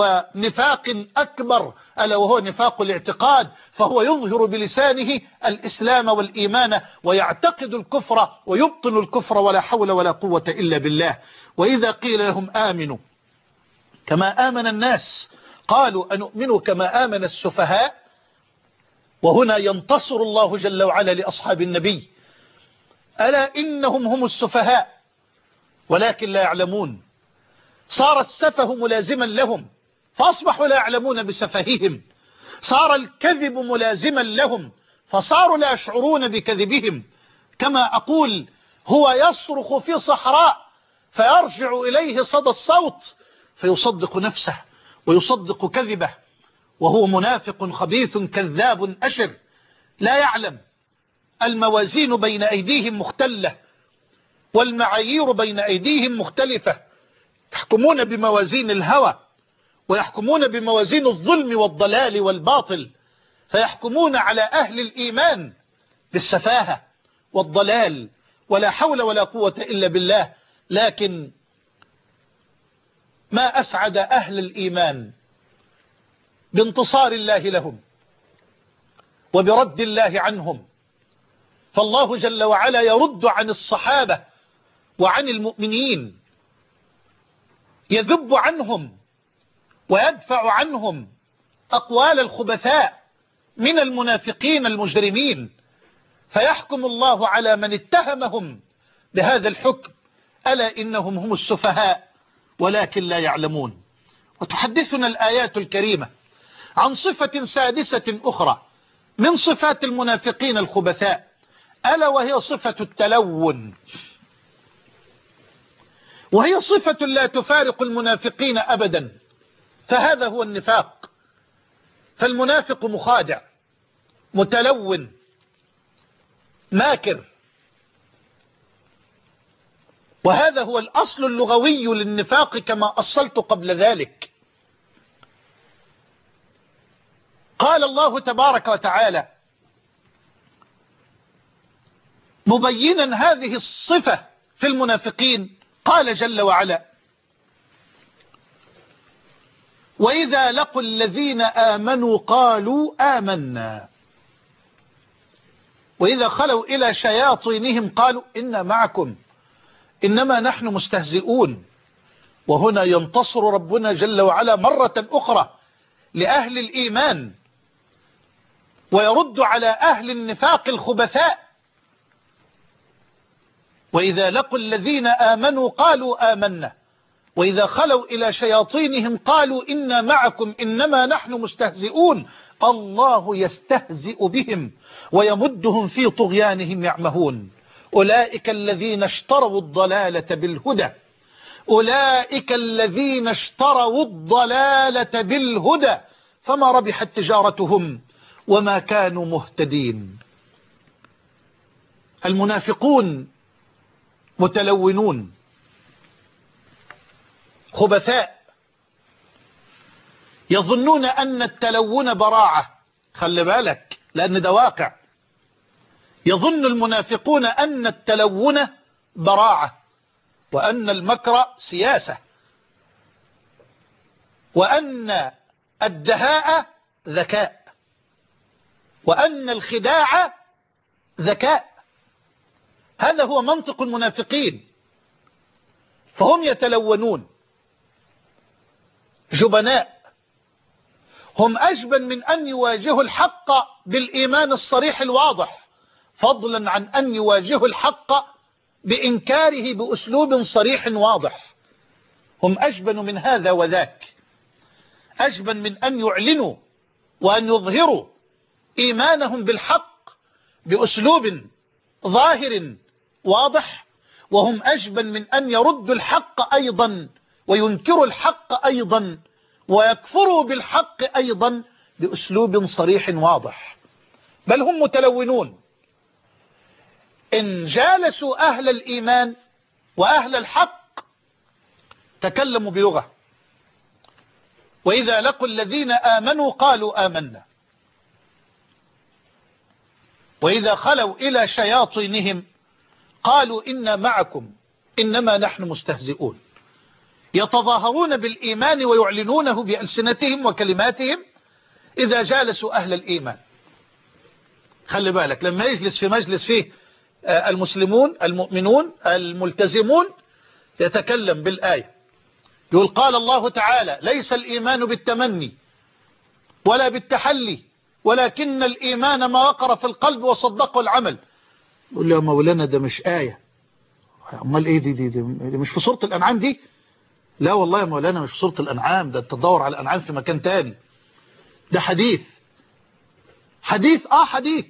ونفاق أكبر، ألا وهو نفاق الاعتقاد. فهو يظهر بلسانه الإسلام والإيمان ويعتقد الكفر ويبطن الكفر، ولا حول ولا قوة إلا بالله. وإذا قيل لهم آمنوا كما آمن الناس قالوا أنؤمن كما آمن السفهاء. وهنا ينتصر الله جل وعلا لأصحاب النبي، ألا إنهم هم السفهاء ولكن لا يعلمون. صار السفه ملازما لهم فأصبحوا لا يعلمون بسفههم، صار الكذب ملازما لهم فصاروا لا يشعرون بكذبهم. كما أقول، هو يصرخ في صحراء فيرجع إليه صدى الصوت فيصدق نفسه ويصدق كذبه، وهو منافق خبيث كذاب أشر. لا يعلم الموازين بين أيديهم مختلة والمعايير بين أيديهم مختلفة، يحكمون بموازين الهوى ويحكمون بموازين الظلم والضلال والباطل، فيحكمون على أهل الإيمان بالسفاهة والضلال، ولا حول ولا قوة إلا بالله. لكن ما أسعد أهل الإيمان بانتصار الله لهم وبرد الله عنهم. فالله جل وعلا يرد عن الصحابة وعن المؤمنين، يذب عنهم ويدفع عنهم أقوال الخبثاء من المنافقين المجرمين، فيحكم الله على من اتهمهم بهذا الحكم، ألا إنهم هم السفهاء ولكن لا يعلمون. وتحدثنا الآيات الكريمة عن صفة سادسة أخرى من صفات المنافقين الخبثاء، ألا وهي صفة التلون، وهي صفة لا تفارق المنافقين أبدا. فهذا هو النفاق، فالمنافق مخادع متلون ماكر، وهذا هو الأصل اللغوي للنفاق كما أصلت قبل ذلك. قال الله تبارك وتعالى مبينا هذه الصفة في المنافقين، قال جل وعلا وإذا لقوا الذين آمنوا قالوا آمنا وإذا خلوا إلى شياطينهم قالوا إنا معكم إنما نحن مستهزئون. وهنا ينتصر ربنا جل وعلا مرة أخرى لأهل الإيمان ويرد على أهل النفاق الخبثاء. وإذا لقوا الذين آمنوا قالوا آمنا وإذا خلوا إلى شياطينهم قالوا إنا معكم إنما نحن مستهزئون. الله يستهزئ بهم ويمدهم في طغيانهم يعمهون. أولئك الذين اشتروا الضلالة بالهدى أولئك الذين اشتروا الضلالة بالهدى فما ربحت تجارتهم وما كانوا مهتدين. المنافقون متلونون خبثاء، يظنون أن التلون براعة. خلي بالك لأن ده واقع. يظن المنافقون أن التلون براعة، وأن المكر سياسة، وأن الدهاء ذكاء، وأن الخداع ذكاء. هذا هو منطق المنافقين. فهم يتلونون جبناء. هم أجبن من أن يواجهوا الحق بالإيمان الصريح الواضح، فضلا عن أن يواجهوا الحق بإنكاره بأسلوب صريح واضح. هم أجبن من هذا وذاك. أجبن من أن يعلنوا وأن يظهروا إيمانهم بالحق بأسلوب ظاهر واضح، وهم أجبن من أن يردوا الحق أيضا وينكروا الحق أيضا ويكفروا بالحق أيضا بأسلوب صريح واضح. بل هم متلونون. إن جالسوا أهل الإيمان وأهل الحق تكلموا بلغة، وإذا لقوا الذين آمنوا قالوا آمنا، وإذا خلوا إلى شياطينهم قالوا إنا معكم إنما نحن مستهزئون. يتظاهرون بالإيمان ويعلنونه بألسنتهم وكلماتهم إذا جالسوا أهل الإيمان. خلي بالك لما يجلس في مجلس فيه المسلمون المؤمنون الملتزمون يتكلم بالآية، يقول قال الله تعالى ليس الإيمان بالتمني ولا بالتحلي ولكن الإيمان ما وقر في القلب وصدقه العمل. يقول له يا مولانا ده مش آية. امال ايه دي, دي, دي, دي مش في سورة الأنعام دي؟ لا والله يا مولانا مش في سورة الأنعام، ده انت تدور على الأنعام في مكان تاني. ده حديث. حديث اه حديث.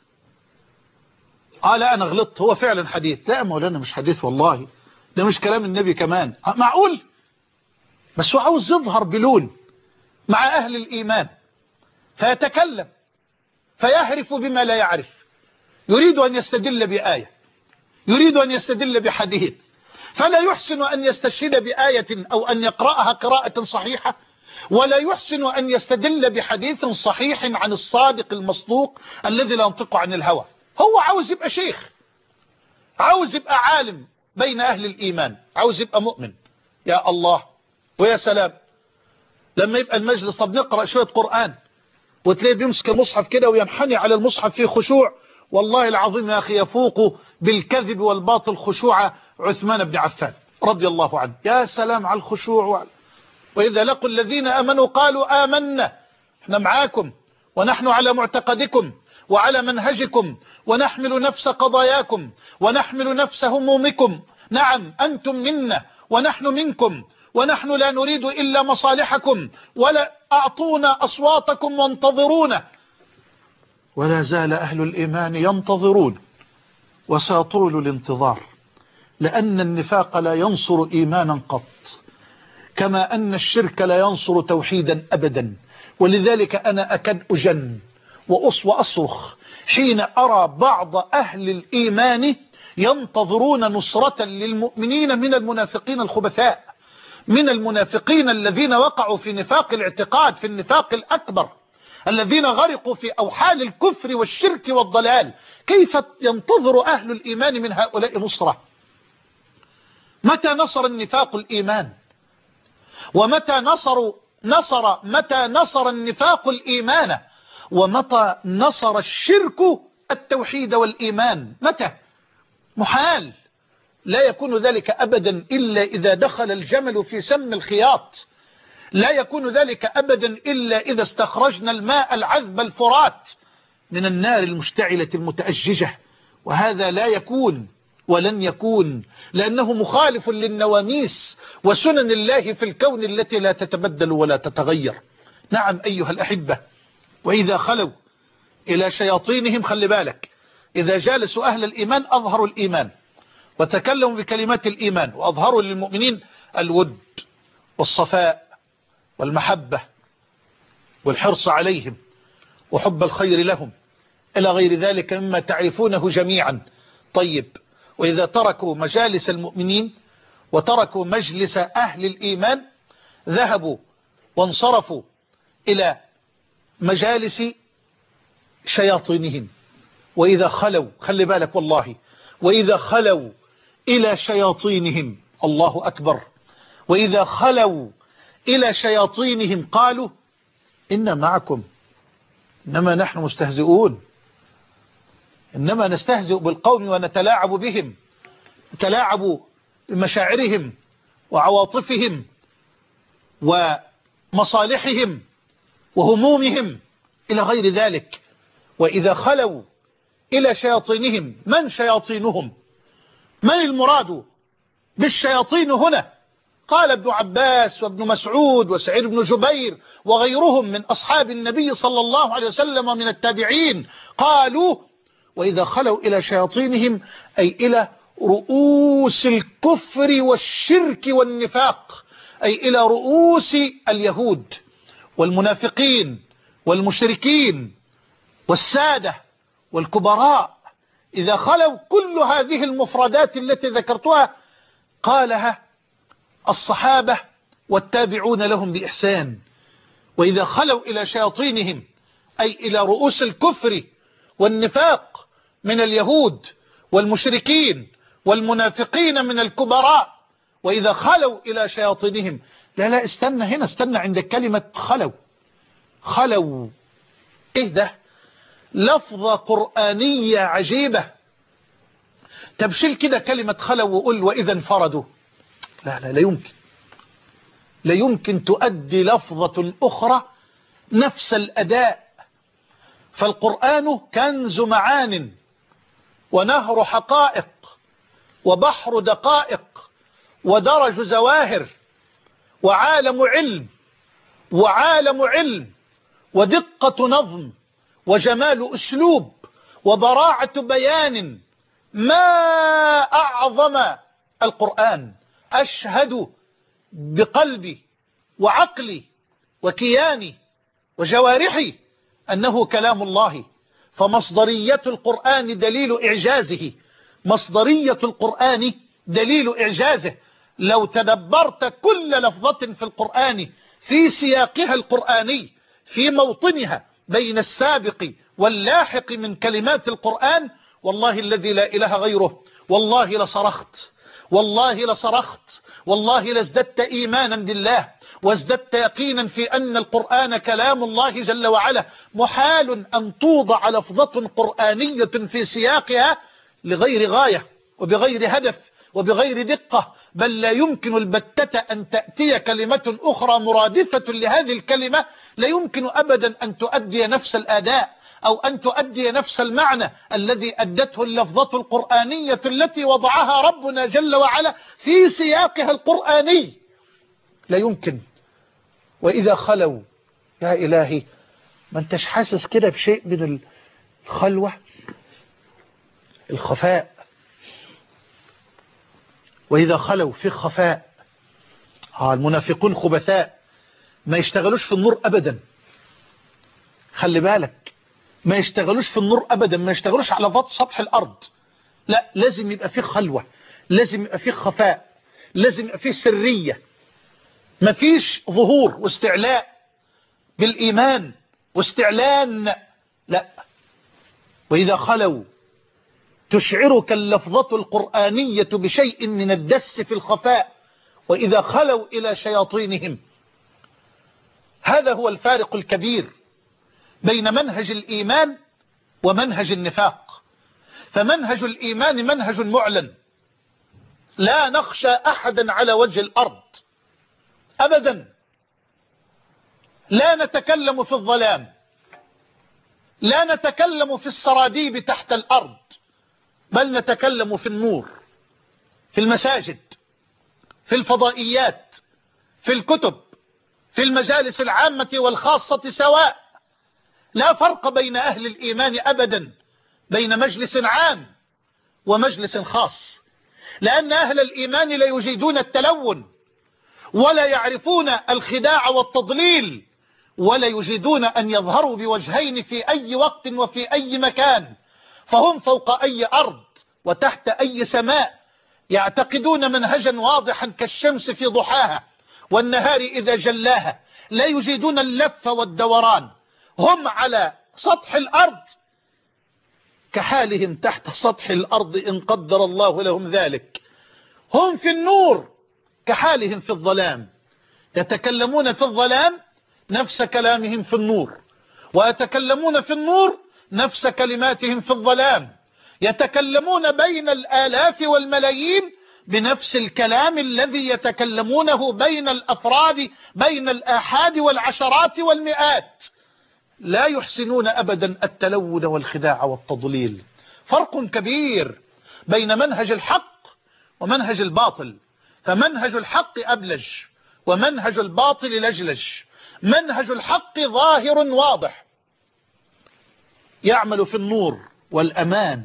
اه لا انا غلطت، هو فعلا حديث. لا يا مولانا مش حديث والله، ده مش كلام النبي كمان. آه معقول؟ بس هو عاوز يظهر بلون مع أهل الإيمان فيتكلم فيهرف بما لا يعرف. يريد أن يستدل بآية، يريد أن يستدل بحديث، فلا يحسن أن يستشهد بآية أو أن يقرأها قراءة صحيحة، ولا يحسن أن يستدل بحديث صحيح عن الصادق المصدوق الذي لا ينطق عن الهوى. هو عاوز يبقى شيخ، عاوز يبقى عالم بين أهل الإيمان، عاوز يبقى مؤمن. يا الله ويا سلام لما يبقى المجلس طب نقرأ شوية قرآن وتلاقيه بيمسك المصحف كده وينحني على المصحف فيه خشوع. والله العظيم يا أخي يفوق بالكذب والباطل خشوع عثمان بن عفان رضي الله عنه. يا سلام على الخشوع. وإذا لقوا الذين آمنوا قالوا آمنا، احنا معاكم ونحن على معتقدكم وعلى منهجكم ونحمل نفس قضاياكم ونحمل نفس همومكم. نعم أنتم منا ونحن منكم، ونحن لا نريد إلا مصالحكم، ولا أعطونا أصواتكم وانتظرونا. ولا زال أهل الإيمان ينتظرون وسيطول الانتظار، لأن النفاق لا ينصر إيمانا قط، كما أن الشرك لا ينصر توحيدا أبدا. ولذلك أنا أكاد أجن وأصرخ حين أرى بعض أهل الإيمان ينتظرون نصرة للمؤمنين من المنافقين الخبثاء، من المنافقين الذين وقعوا في نفاق الاعتقاد، في النفاق الأكبر، الذين غرقوا في أوحال الكفر والشرك والضلال. كيف ينتظر أهل الإيمان من هؤلاء نصرة؟ متى نصر النفاق الإيمان؟ ومتى نصر نصر متى نصر النفاق الإيمان؟ ومتى نصر الشرك التوحيد والإيمان؟ متى؟ محال. لا يكون ذلك أبدا إلا إذا دخل الجمل في سم الخياط. لا يكون ذلك أبدا إلا إذا استخرجنا الماء العذب الفرات من النار المشتعلة المتأججة. وهذا لا يكون ولن يكون، لأنه مخالف للنواميس وسنن الله في الكون التي لا تتبدل ولا تتغير. نعم أيها الأحبة، وإذا خلوا إلى شياطينهم، خلي بالك، إذا جالسوا أهل الإيمان أظهروا الإيمان وتكلموا بكلمات الإيمان وأظهروا للمؤمنين الود والصفاء والمحبة والحرص عليهم وحب الخير لهم إلى غير ذلك مما تعرفونه جميعا. طيب، وإذا تركوا مجالس المؤمنين وتركوا مجلس أهل الإيمان ذهبوا وانصرفوا إلى مجالس شياطينهم. وإذا خلوا، خلي بالك والله، وإذا خلوا إلى شياطينهم، الله أكبر، وإذا خلوا إلى شياطينهم قالوا إن معكم إنما نحن مستهزئون، إنما نستهزئ بالقوم ونتلاعب بهم، نتلاعب بمشاعرهم وعواطفهم ومصالحهم وهمومهم إلى غير ذلك. وإذا خلوا إلى شياطينهم، من شياطينهم؟ من المراد بالشياطين هنا؟ قال ابن عباس وابن مسعود وسعيد بن جبير وغيرهم من أصحاب النبي صلى الله عليه وسلم من التابعين، قالوا وإذا خلوا إلى شياطينهم أي إلى رؤوس الكفر والشرك والنفاق، أي إلى رؤوس اليهود والمنافقين والمشركين والسادة والكبراء. إذا خلوا، كل هذه المفردات التي ذكرتها قالها الصحابة والتابعون لهم بإحسان. وإذا خلوا إلى شياطينهم أي إلى رؤوس الكفر والنفاق من اليهود والمشركين والمنافقين من الكبراء. وإذا خلوا إلى شياطينهم، لا لا استنى هنا، استنى عند كلمة خلوا. خلوا إيه ده؟ لفظة قرآنية عجيبة. تبشل كده كلمة خلوا وقل وإذا انفردوا، لا لا لا يمكن، لا يمكن تؤدي لفظة أخرى نفس الأداء. فالقرآن كنز معان ونهر حقائق وبحر دقائق ودرج زواهر وعالم علم وعالم علم ودقة نظم وجمال أسلوب وبراعة بيان. ما أعظم القرآن. أشهد بقلبي وعقلي وكياني وجوارحي أنه كلام الله. فمصدرية القرآن دليل إعجازه، مصدرية القرآن دليل إعجازه. لو تدبرت كل لفظة في القرآن في سياقها القرآني في موطنها بين السابق واللاحق من كلمات القرآن، والله الذي لا إله غيره، والله لصرخت، والله لصرخت، والله لازددت إيمانا بالله وازددت يقينا في أن القرآن كلام الله جل وعلا. محال أن توضع لفظة قرآنية في سياقها لغير غاية وبغير هدف وبغير دقة، بل لا يمكن البتة أن تأتي كلمة أخرى مرادفة لهذه الكلمة، لا يمكن أبدا أن تؤدي نفس الأداء أو أن تؤدي نفس المعنى الذي أدته اللفظة القرآنية التي وضعها ربنا جل وعلا في سياقها القرآني، لا يمكن. وإذا خلوا، يا إلهي، ما انتش حاسس كده بشيء من الخلوة، الخفاء. وإذا خلوا في خفاء. آه المنافقون خبثاء، ما يشتغلوش في النور أبدا، خلي بالك، ما يشتغلوش في النور أبدا، ما يشتغلوش على سطح الأرض، لا، لازم يبقى فيه خلوة، لازم يبقى فيه خفاء، لازم يبقى فيه سرية، ما فيش ظهور واستعلاء بالإيمان واستعلان، لا. وإذا خلوا تشعرك اللفظة القرآنية بشيء من الدس في الخفاء. وإذا خلوا إلى شياطينهم، هذا هو الفارق الكبير بين منهج الإيمان ومنهج النفاق. فمنهج الإيمان منهج معلن، لا نخشى أحدا على وجه الأرض أبدا، لا نتكلم في الظلام، لا نتكلم في السراديب تحت الأرض، بل نتكلم في النور، في المساجد، في الفضائيات، في الكتب، في المجالس العامة والخاصة سواء. لا فرق بين أهل الإيمان أبدا بين مجلس عام ومجلس خاص، لأن أهل الإيمان لا يجيدون التلون ولا يعرفون الخداع والتضليل ولا يجيدون أن يظهروا بوجهين في أي وقت وفي أي مكان، فهم فوق أي أرض وتحت أي سماء، يعتقدون منهجا واضحا كالشمس في ضحاها والنهار إذا جلاها، لا يجيدون اللف والدوران، هم على سطح الأرض كحالهم تحت سطح الأرض إن قدر الله لهم ذلك. هم في النور كحالهم في الظلام، يتكلمون في الظلام نفس كلامهم في النور، ويتكلمون في النور نفس كلماتهم في الظلام، يتكلمون بين الآلاف والملايين بنفس الكلام الذي يتكلمونه بين الأفراد، بين الآحاد والعشرات والمئات. لا يحسنون أبدا التلون والخداع والتضليل. فرق كبير بين منهج الحق ومنهج الباطل، فمنهج الحق أبلج ومنهج الباطل لجلج. منهج الحق ظاهر واضح، يعمل في النور والأمان،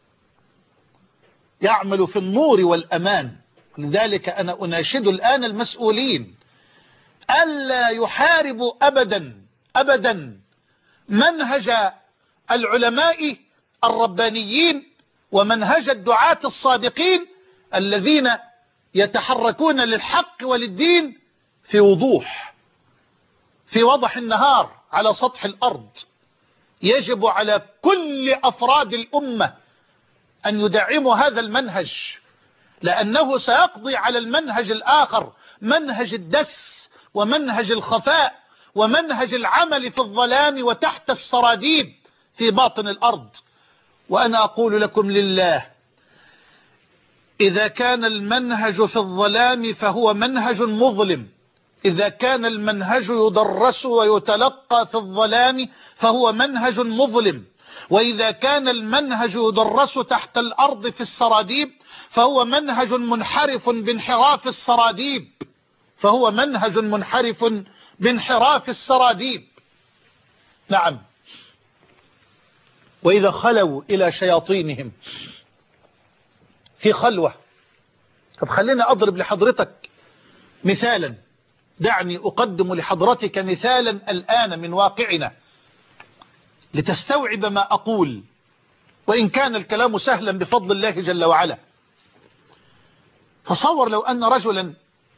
يعمل في النور والأمان. لذلك أنا أناشد الآن المسؤولين ألا يحاربوا أبدا أبدا منهج العلماء الربانيين ومنهج الدعاة الصادقين الذين يتحركون للحق وللدين في وضوح، في وضح النهار على سطح الأرض. يجب على كل أفراد الأمة أن يدعموا هذا المنهج، لأنه سيقضي على المنهج الآخر، منهج الدس ومنهج الخفاء ومنهج العمل في الظلام وتحت السراديب في باطن الأرض. وأنا أقول لكم لله، إذا كان المنهج في الظلام فهو منهج مظلم، إذا كان المنهج يدرس ويتلقى في الظلام فهو منهج مظلم، وإذا كان المنهج يدرس تحت الأرض في السراديب فهو منهج منحرف بانحراف السراديب، فهو منهج منحرف بانحراف السراديب. نعم. وإذا خلوا إلى شياطينهم في خلوة. طب خلينا أضرب لحضرتك مثالا، دعني أقدم لحضرتك مثالا الآن من واقعنا لتستوعب ما أقول، وإن كان الكلام سهلا بفضل الله جل وعلا. تصور لو أن رجلا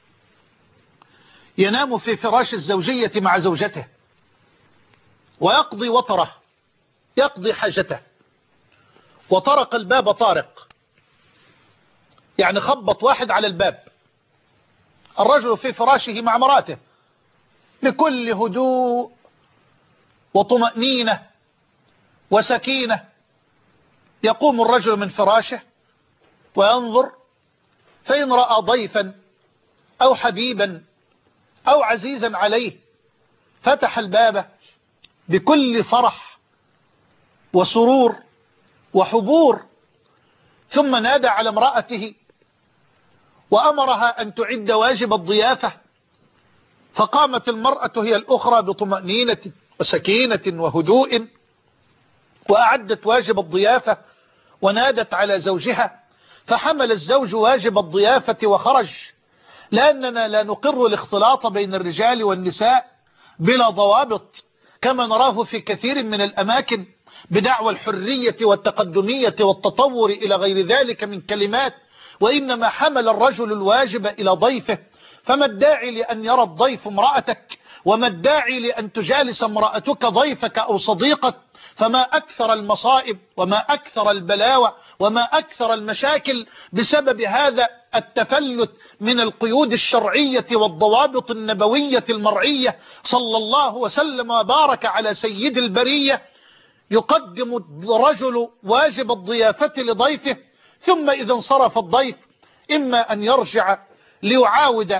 ينام في فراش الزوجية مع زوجته ويقضي وطره، يقضي حاجته، وطرق الباب طارق، يعني خبط واحد على الباب. الرجل في فراشه مع مراته بكل هدوء وطمأنينة وسكينة، يقوم الرجل من فراشه وينظر، فإن رأى ضيفا أو حبيبا أو عزيزا عليه فتح الباب بكل فرح وسرور وحبور، ثم نادى على امرأته وأمرها أن تعد واجب الضيافة، فقامت المرأة هي الأخرى بطمأنينة وسكينة وهدوء وأعدت واجب الضيافة ونادت على زوجها، فحمل الزوج واجب الضيافة وخرج، لأننا لا نقر الاختلاط بين الرجال والنساء بلا ضوابط كما نراه في كثير من الأماكن بدعوى الحرية والتقدمية والتطور إلى غير ذلك من كلمات، وإنما حمل الرجل الواجب إلى ضيفه. فما الداعي لأن يرى الضيف امرأتك، وما الداعي لأن تجالس امرأتك ضيفك أو صديقك؟ فما أكثر المصائب وما أكثر البلاوى وما أكثر المشاكل بسبب هذا التفلت من القيود الشرعية والضوابط النبوية المرعية. صلى الله وسلم وبارك على سيد البرية، يقدم الرجل واجب الضيافة لضيفه، ثم إذا انصرف الضيف إما أن يرجع ليعاود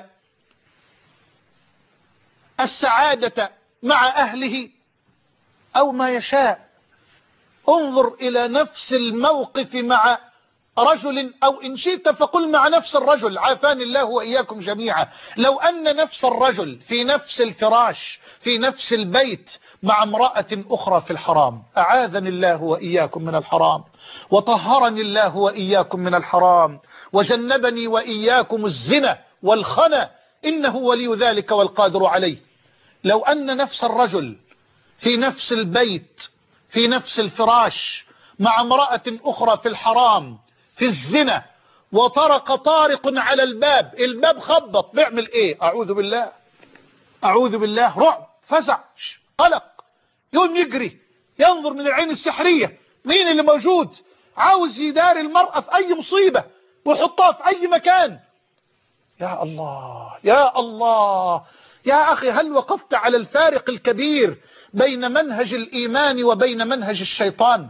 السعادة مع أهله أو ما يشاء. انظر إلى نفس الموقف مع رجل، أو إن شئت فقل مع نفس الرجل، عافاني الله وإياكم جميعا. لو أن نفس الرجل في نفس الفراش في نفس البيت مع امرأة أخرى في الحرام، أعاذني الله وإياكم من الحرام، وطهرني الله وإياكم من الحرام، وجنبني وإياكم الزنا والخنا، إنه ولي ذلك والقادر عليه. لو أن نفس الرجل في نفس البيت في نفس الفراش مع امرأة أخرى في الحرام في الزنا، وطرق طارق على الباب، الباب خبط، بيعمل ايه؟ أعوذ بالله أعوذ بالله، رعب، فزع، قلق، يوم يجري ينظر من العين السحرية مين اللي موجود، عاوز يدار المرأة في أي مصيبة ويحطها في أي مكان. يا الله يا الله يا أخي، هل وقفت على الفارق الكبير بين منهج الإيمان وبين منهج الشيطان؟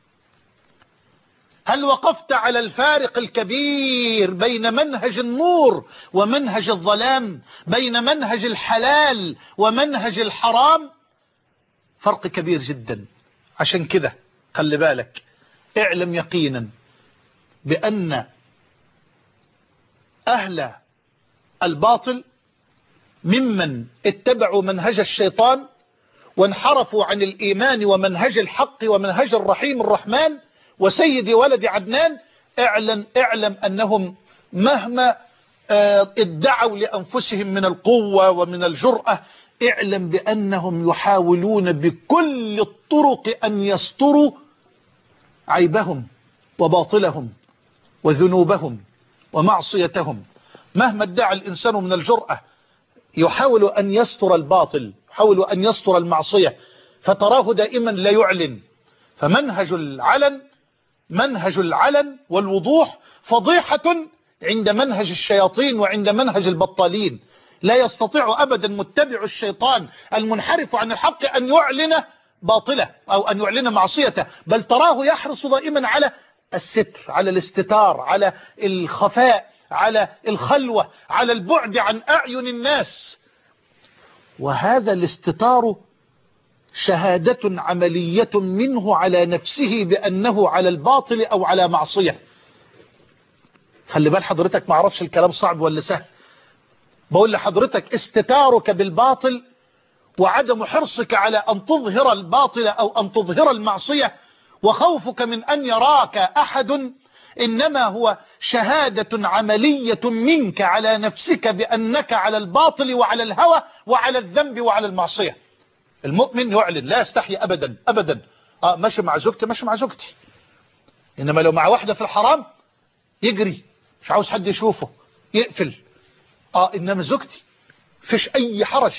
هل وقفت على الفارق الكبير بين منهج النور ومنهج الظلام، بين منهج الحلال ومنهج الحرام؟ فرق كبير جدا. عشان كده خلي بالك، اعلم يقينا بأن أهل الباطل ممن اتبعوا منهج الشيطان وانحرفوا عن الإيمان ومنهج الحق ومنهج الرحيم الرحمن وسيد ولد عدنان. اعلم, اعلم أنهم مهما ادعوا لأنفسهم من القوة ومن الجرأة، اعلم بأنهم يحاولون بكل الطرق أن يستروا عيبهم وباطلهم وذنوبهم ومعصيتهم. مهما ادعى الإنسان من الجرأة يحاول أن يستر الباطل، يحاول أن يستر المعصية، فتراه دائما لا يعلن. فمنهج العلن منهج العلن والوضوح فضيحة عند منهج الشياطين وعند منهج البطالين. لا يستطيع أبدا متبع الشيطان المنحرف عن الحق أن يعلن باطله أو أن يعلن معصيته، بل تراه يحرص دائما على الستر، على الاستتار، على الخفاء، على الخلوة، على البعد عن أعين الناس. وهذا الاستتار شهادة عملية منه على نفسه بأنه على الباطل أو على معصية. خلي بال حضرتك، ما اعرفش الكلام صعب ولا سهل. بقول لحضرتك استتارك بالباطل وعدم حرصك على أن تظهر الباطل أو أن تظهر المعصية وخوفك من أن يراك أحد إنما هو شهادة عملية منك على نفسك بأنك على الباطل وعلى الهوى وعلى الذنب وعلى المعصية. المؤمن يعلن، لا يستحي أبدا أبدا. آه ماشي مع زوجتي ماشي مع زوجتي، إنما لو مع واحدة في الحرام يجري، مش عاوز حد يشوفه، يقفل. آه إنما زوجتي فيش أي حرج،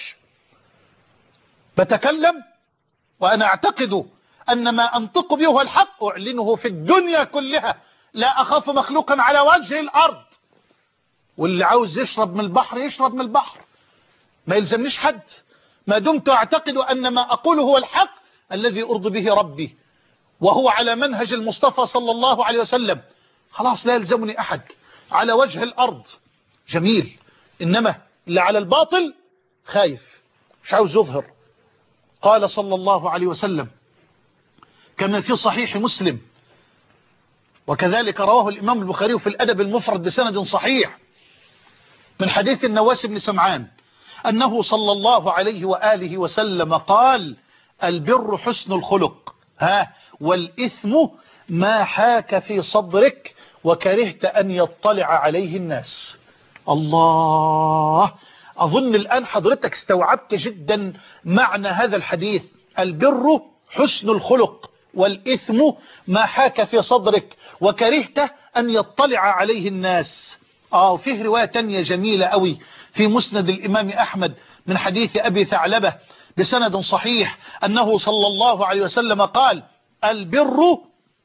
بتكلم وأنا أعتقد أن ما أنطق به هو الحق أعلنه في الدنيا كلها، لا أخاف مخلوقا على وجه الأرض. واللي عاوز يشرب من البحر يشرب من البحر، ما يلزمنيش حد، ما دمت أعتقد أن ما أقوله هو الحق الذي أرضي به ربي وهو على منهج المصطفى صلى الله عليه وسلم. خلاص لا يلزمني أحد على وجه الأرض. جميل. إنما اللي على الباطل خايف، مش عاوز يظهر. قال صلى الله عليه وسلم كما في صحيح مسلم، وكذلك رواه الإمام البخاري في الأدب المفرد بسند صحيح من حديث النواس بن سمعان أنه صلى الله عليه وآله وسلم قال: البر حسن الخلق، ها والإثم ما حاك في صدرك وكرهت أن يطلع عليه الناس. الله، أظن الآن حضرتك استوعبت جدا معنى هذا الحديث. البر حسن الخلق والإثم ما حاك في صدرك وكرهت أن يطلع عليه الناس. آه فيه رواية تانية جميلة قوي في مسند الإمام أحمد من حديث أبي ثعلبة بسند صحيح أنه صلى الله عليه وسلم قال: البر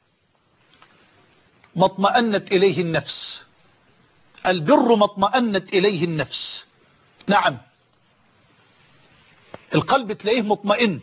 ما اطمأنت إليه النفس. البر ما اطمأنت إليه النفس. نعم، القلب تلاقيه مطمئن.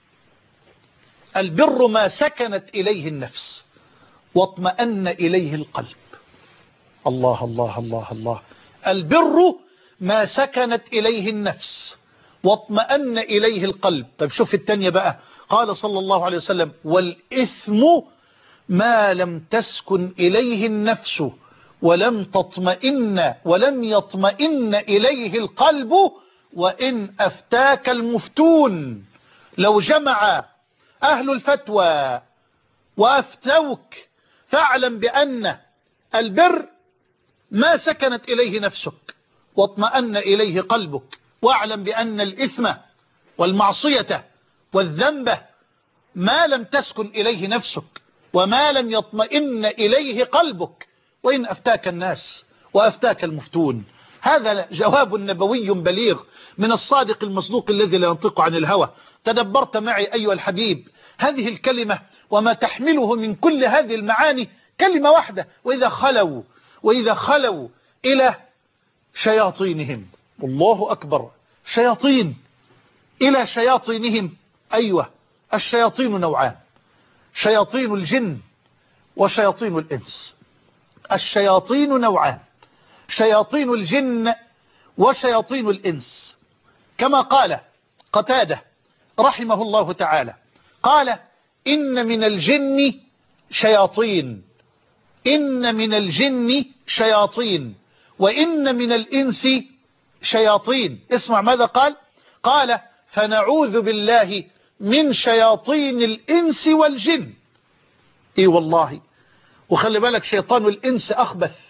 البر ما سكنت إليه النفس واطمأن إليه القلب. الله الله الله الله. البر ما سكنت إليه النفس واطمأن إليه القلب. طيب شوف التانية بقى، قال صلى الله عليه وسلم: والإثم ما لم تسكن إليه النفس ولم تطمئن ولم يطمئن إليه القلب وإن أفتاك المفتون. لو جمع أهل الفتوى وأفتوك فاعلم بأن البر ما سكنت إليه نفسك واطمأن إليه قلبك، واعلم بأن الإثم والمعصية والذنب ما لم تسكن إليه نفسك وما لم يطمئن إليه قلبك وإن أفتاك الناس وأفتاك المفتون. هذا جواب نبوي بليغ من الصادق المصدوق الذي لا ينطق عن الهوى. تدبرت معي أيها الحبيب هذه الكلمة وما تحمله من كل هذه المعاني، كلمة واحدة: وإذا خلوا وإذا خلوا إلى شياطينهم. الله أكبر، شياطين، إلى شياطينهم. أيوة، الشياطين نوعان: شياطين الجن وشياطين الإنس. الشياطين نوعان: شياطين الجن وشياطين الإنس. كما قال قتادة رحمه الله تعالى، قال: إن من الجن شياطين إن من الجن شياطين وإن من الإنس شياطين. اسمع ماذا قال؟ قال: فنعوذ بالله من شياطين الإنس والجن. اي والله. وخلي بالك، شيطان الإنس أخبث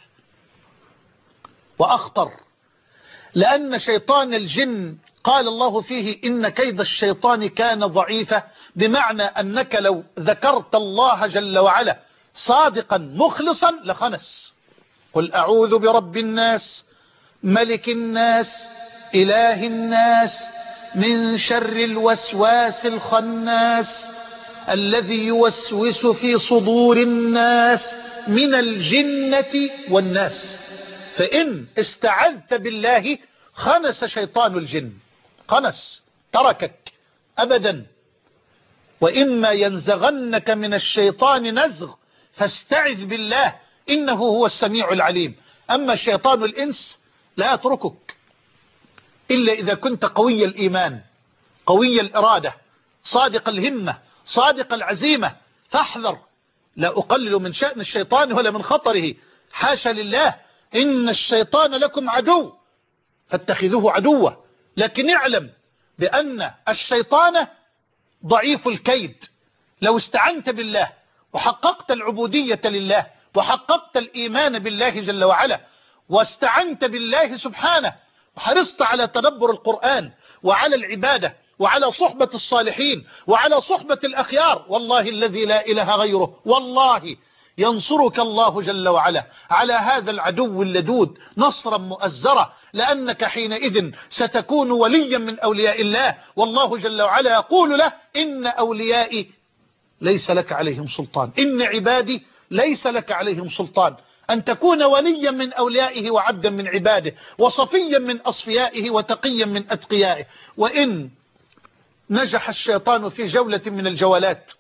وأخطر، لأن شيطان الجن قال الله فيه: إن كيد الشيطان كان ضعيفا، بمعنى أنك لو ذكرت الله جل وعلا صادقا مخلصا لخنس. قل أعوذ برب الناس ملك الناس إله الناس من شر الوسواس الخناس الذي يوسوس في صدور الناس من الجنة والناس. فإن استعذت بالله خنس شيطان الجن، خنس، تركك أبدا. وإما ينزغنك من الشيطان نزغ فاستعذ بالله إنه هو السميع العليم. أما شيطان الإنس لا يتركك إلا إذا كنت قوي الإيمان، قوي الإرادة، صادق الهمة، صادق العزيمة. فاحذر. لا أقلل من شأن الشيطان ولا من خطره، حاشا لله. إن الشيطان لكم عدو فاتخذوه عدوا، لكن اعلم بأن الشيطان ضعيف الكيد. لو استعنت بالله وحققت العبودية لله وحققت الإيمان بالله جل وعلا واستعنت بالله سبحانه وحرصت على تدبر القرآن وعلى العبادة وعلى صحبة الصالحين وعلى صحبة الأخيار، والله الذي لا إله غيره، والله ينصرك الله جل وعلا على هذا العدو اللدود نصرا مؤزرا، لأنك حينئذ ستكون وليا من أولياء الله. والله جل وعلا يقول له: إن أوليائي ليس لك عليهم سلطان، إن عبادي ليس لك عليهم سلطان. أن تكون وليا من أوليائه وعبدا من عباده وصفيا من أصفيائه وتقيا من أتقيائه. وإن نجح الشيطان في جولة من الجولات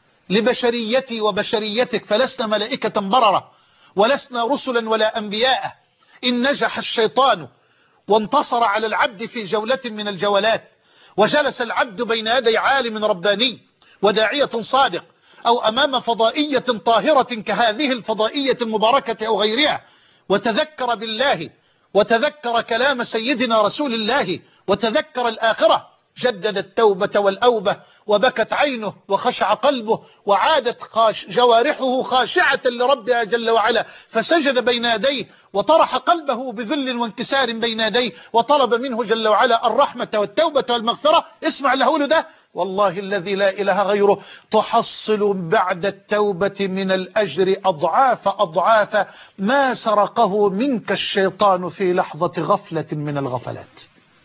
لبشريتي وبشريتك، فلسنا ملائكة بررة ولسنا رسلا ولا أنبياء. إن نجح الشيطان وانتصر على العبد في جولة من الجولات وجلس العبد بين يدي عالم رباني وداعية صادق أو أمام فضائية طاهرة كهذه الفضائية المباركة أو غيرها، وتذكر بالله وتذكر كلام سيدنا رسول الله وتذكر الآخرة، جدد التوبة والأوبة وبكت عينه وخشع قلبه وعادت خاش جوارحه خاشعة لربها جل وعلا، فسجد بين يديه وطرح قلبه بذل وانكسار بين يديه وطلب منه جل وعلا الرحمة والتوبة والمغفرة. اسمع له ده: والله الذي لا إله غيره تحصل بعد التوبة من الأجر أضعاف أضعاف ما سرقه منك الشيطان في لحظة غفلة من الغفلات.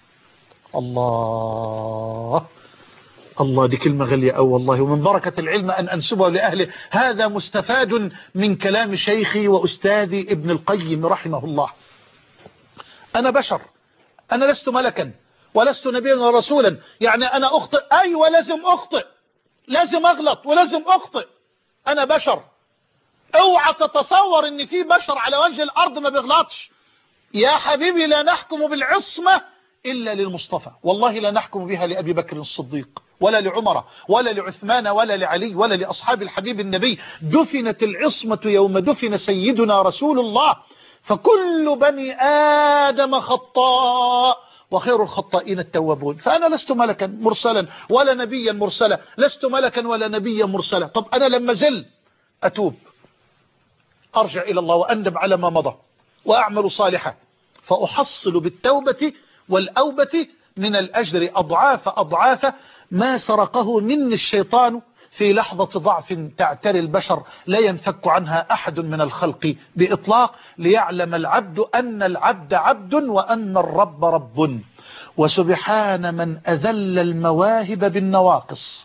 الله الله، دي كلمة غالية أو والله، ومن بركة العلم أن أنسبه لأهله. هذا مستفاد من كلام شيخي وأستاذي ابن القيم رحمه الله. أنا بشر، أنا لست ملكا ولست نبيا ولا رسولا، يعني أنا أخطئ، أيوة لازم أخطئ، لازم أغلط ولازم أخطئ، أنا بشر. اوعى تتصور ان في بشر على وجه الأرض ما بيغلطش. يا حبيبي لا نحكم بالعصمة إلا للمصطفى، والله لا نحكم بها لأبي بكر الصديق ولا لعمر ولا لعثمان ولا لعلي ولا لأصحاب الحبيب النبي. دفنت العصمة يوم دفن سيدنا رسول الله، فكل بني آدم خطاء وخير الخطائين التوابون. فأنا لست ملكا مرسلا ولا نبيا مرسلا، لست ملكا ولا نبيا مرسلا. طب أنا لما زل أتوب، أرجع إلى الله وأندم على ما مضى وأعمل صالحا، فأحصل بالتوبة والأوبة من الأجر أضعاف أضعاف ما سرقه مني الشيطان في لحظة ضعف تعتري البشر لا ينفك عنها أحد من الخلق بإطلاق، ليعلم العبد أن العبد عبد وأن الرب رب. وسبحان من أذل المواهب بالنواقص.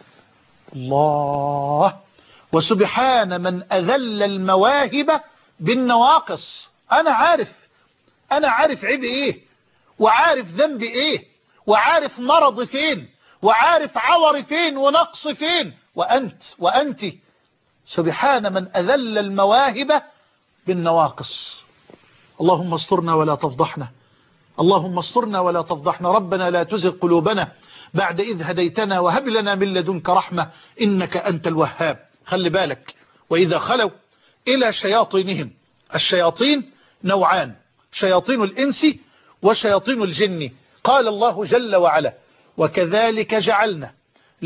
الله. وسبحان من أذل المواهب بالنواقص. أنا عارف أنا عارف عيب إيه، وعارف ذنب إيه، وعارف مرض فين، وعارف عور فين ونقص فين، وأنت وأنت سبحان من أذل المواهب بالنواقص. اللهم استرنا ولا تفضحنا، اللهم استرنا ولا تفضحنا. ربنا لا تزغ قلوبنا بعد إذ هديتنا وهب لنا من لدنك رحمة إنك أنت الوهاب. خلي بالك، وإذا خلوا إلى شياطينهم. الشياطين نوعان، شياطين الإنس وشياطين الجن. قال الله جل وعلا: وكذلك جعلنا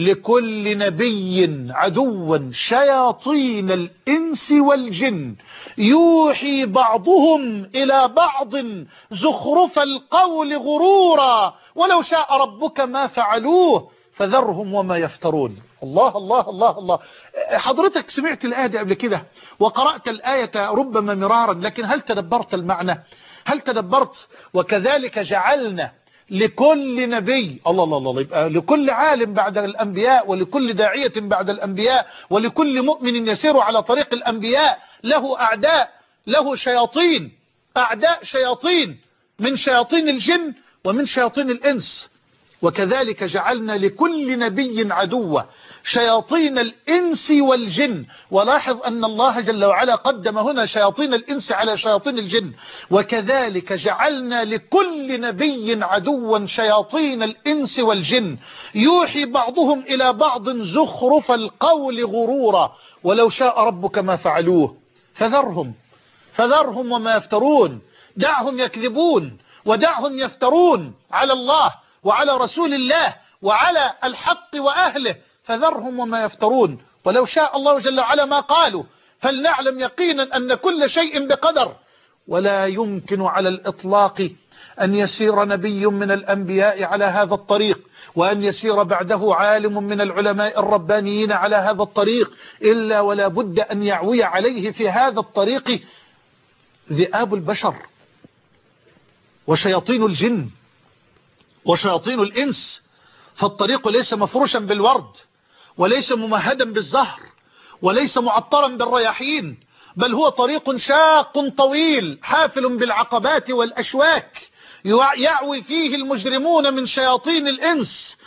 لكل نبي عدوا شياطين الإنس والجن يوحي بعضهم إلى بعض زخرف القول غرورا ولو شاء ربك ما فعلوه فذرهم وما يفترون. الله الله الله الله. حضرتك سمعت الآية دي قبل كده وقرأت الآية ربما مرارا، لكن هل تدبرت المعنى؟ هل تدبرت؟ وكذلك جعلنا لكل نبي، الله الله الله، يبقى لكل عالم بعد الأنبياء، ولكل داعية بعد الأنبياء، ولكل مؤمن يسير على طريق الأنبياء له أعداء، له شياطين، أعداء شياطين من شياطين الجن ومن شياطين الإنس. وكذلك جعلنا لكل نبي عدوا شياطين الإنس والجن. ولاحظ أن الله جل وعلا قدم هنا شياطين الإنس على شياطين الجن. وكذلك جعلنا لكل نبي عدوا شياطين الإنس والجن يوحي بعضهم إلى بعض زخرف القول غرورا ولو شاء ربك ما فعلوه فذرهم فذرهم وما يفترون. دعهم يكذبون ودعهم يفترون على الله وعلى رسول الله وعلى الحق وأهله، فذرهم وما يفترون. ولو شاء الله جل وعلا ما قالوا. فلنعلم يقينا أن كل شيء بقدر، ولا يمكن على الإطلاق أن يسير نبي من الأنبياء على هذا الطريق، وأن يسير بعده عالم من العلماء الربانيين على هذا الطريق، إلا ولا بد أن يعوي عليه في هذا الطريق ذئاب البشر وشياطين الجن وشياطين الإنس. فالطريق ليس مفروشا بالورد، وليس ممهدا بالزهر، وليس معطرا بالرياحين، بل هو طريق شاق طويل حافل بالعقبات والأشواك يعوي فيه المجرمون من شياطين الإنس،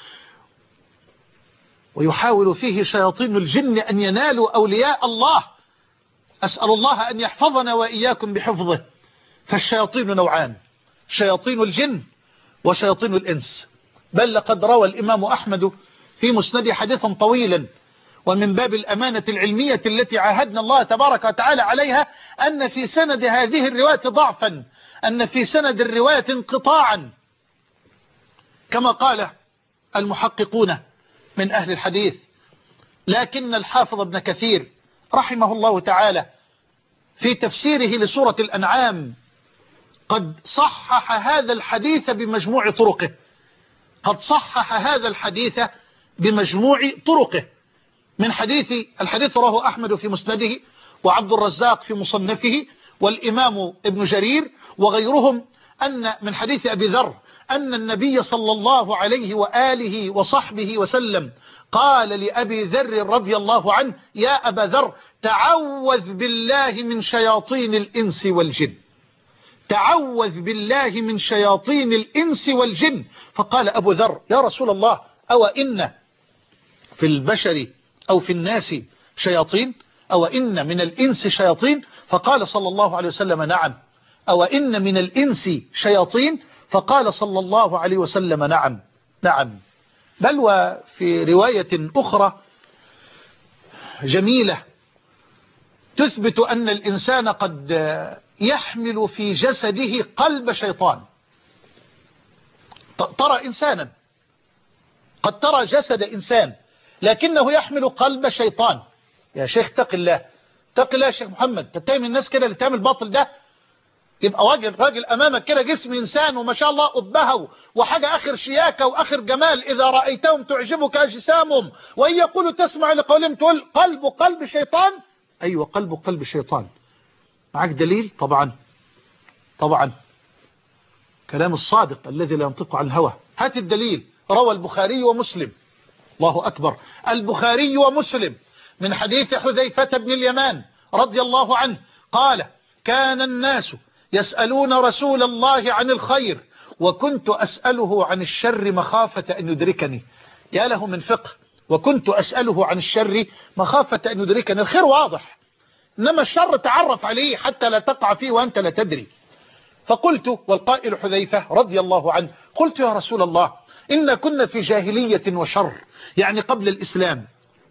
ويحاول فيه شياطين الجن أن ينالوا أولياء الله. أسأل الله أن يحفظنا وإياكم بحفظه. فالشياطين نوعان، شياطين الجن وشياطين الإنس. بل لقد روى الإمام أحمد في مسند حديثا طويلا، ومن باب الأمانة العلمية التي عاهدنا الله تبارك وتعالى عليها، أن في سند هذه الرواية ضعفا، أن في سند الرواية انقطاعا، كما قال المحققون من أهل الحديث. لكن الحافظ ابن كثير رحمه الله تعالى في تفسيره لسورة الأنعام قد صحح هذا الحديث بمجموع طرقه قد صحح هذا الحديث بمجموع طرقه من حديث الحديث رواه أحمد في مسنده، وعبد الرزاق في مصنفه، والإمام ابن جرير وغيرهم، أن من حديث أبي ذر أن النبي صلى الله عليه وآله وصحبه وسلم قال لأبي ذر رضي الله عنه: يا أبا ذر، تعوذ بالله من شياطين الإنس والجن، تعوذ بالله من شياطين الإنس والجن. فقال أبو ذر: يا رسول الله، أو إن في البشر أو في الناس شياطين؟ أو إن من الإنس شياطين؟ فقال صلى الله عليه وسلم: نعم. أو إن من الإنس شياطين؟ فقال صلى الله عليه وسلم: نعم نعم. بل وفي رواية أخرى جميلة تثبت أن الإنسان قد يحمل في جسده قلب شيطان. ترى إنسانا قد ترى جسد إنسان لكنه يحمل قلب شيطان. يا شيخ اتق الله، اتق الله يا شيخ محمد، تتهم الناس كده اللي تعمل باطل ده. يبقى راجل راجل امامك كده جسم انسان وما شاء الله أبهه وحاجة اخر شياكة واخر جمال، اذا رأيتهم تعجبك اجسامهم وان يقولوا تسمع لقولهم تقول قلب قلب شيطان. ايوه قلب قلب شيطان. معك دليل؟ طبعا طبعا كلام الصادق الذي لا ينطق عن الهوى. هات الدليل. روى البخاري ومسلم، الله أكبر، البخاري ومسلم من حديث حذيفة بن اليمان رضي الله عنه قال كان الناس يسألون رسول الله عن الخير وكنت أسأله عن الشر مخافة أن يدركني. يا له من فقه. وكنت أسأله عن الشر مخافة أن يدركني. الخير واضح، إنما الشر تعرف عليه حتى لا تقع فيه وأنت لا تدري. فقلت، والقائل حذيفة رضي الله عنه، قلت يا رسول الله إن كنا في جاهلية وشر، يعني قبل الإسلام،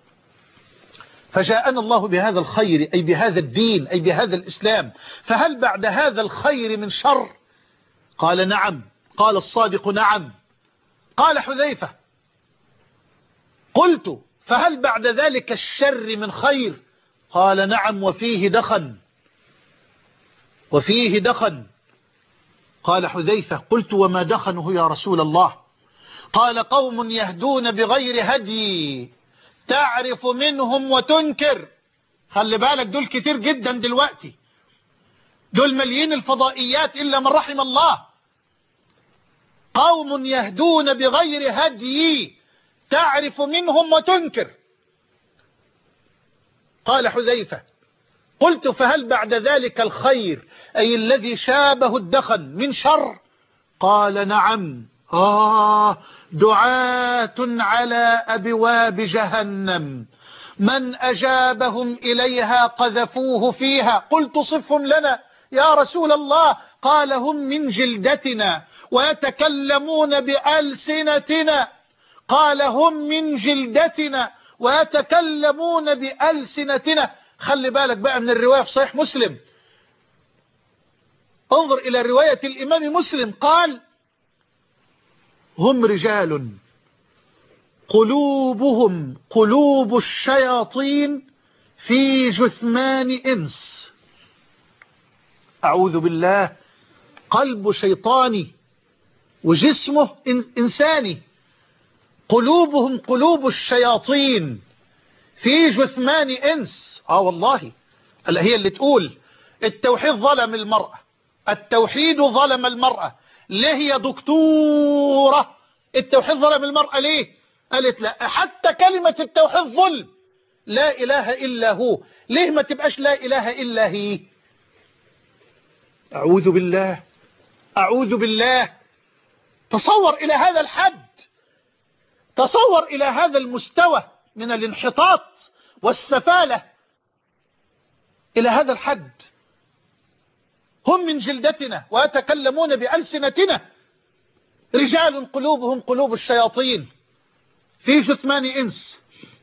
فجاءنا الله بهذا الخير أي بهذا الدين أي بهذا الإسلام، فهل بعد هذا الخير من شر؟ قال نعم. قال الصادق نعم. قال حذيفة قلت فهل بعد ذلك الشر من خير؟ قال نعم وفيه دخن وفيه دخن. قال حذيفة قلت وما دخنه يا رسول الله؟ قال قوم يهدون بغير هدي تعرف منهم وتنكر. خلي بالك دول كتير جدا دلوقتي، دول مليين الفضائيات إلا من رحم الله. قوم يهدون بغير هدي تعرف منهم وتنكر. قال حذيفة قلت فهل بعد ذلك الخير أي الذي شابه الدخن من شر؟ قال نعم. آه دعاة على أبواب جهنم من أجابهم إليها قذفوه فيها. قلت صفهم لنا يا رسول الله. قال هم من جلدتنا ويتكلمون بألسنتنا. قال هم من جلدتنا ويتكلمون بألسنتنا. خلي بالك بقى من الرواية في صحيح مسلم، انظر إلى رواية الإمام مسلم، قال هم رجال قلوبهم قلوب الشياطين في جثمان إنس. أعوذ بالله، قلب شيطاني وجسمه إنساني، قلوبهم قلوب الشياطين في جثمان إنس. آه والله هي اللي تقول التوحيد ظلم المرأة، التوحيد ظلم المرأة. ليه يا دكتورة التوحيد ظلم المرأة؟ ليه؟ قالت لا، حتى كلمة التوحيد ظلم، لا إله إلا هو. ليه ما تبقاش لا إله إلا هي؟ أعوذ بالله أعوذ بالله. تصور إلى هذا الحد، تصور إلى هذا المستوى من الانحطاط والسفالة، إلى هذا الحد. هم من جلدتنا ويتكلمون بألسنتنا، رجال قلوبهم قلوب الشياطين في جثمان إنس.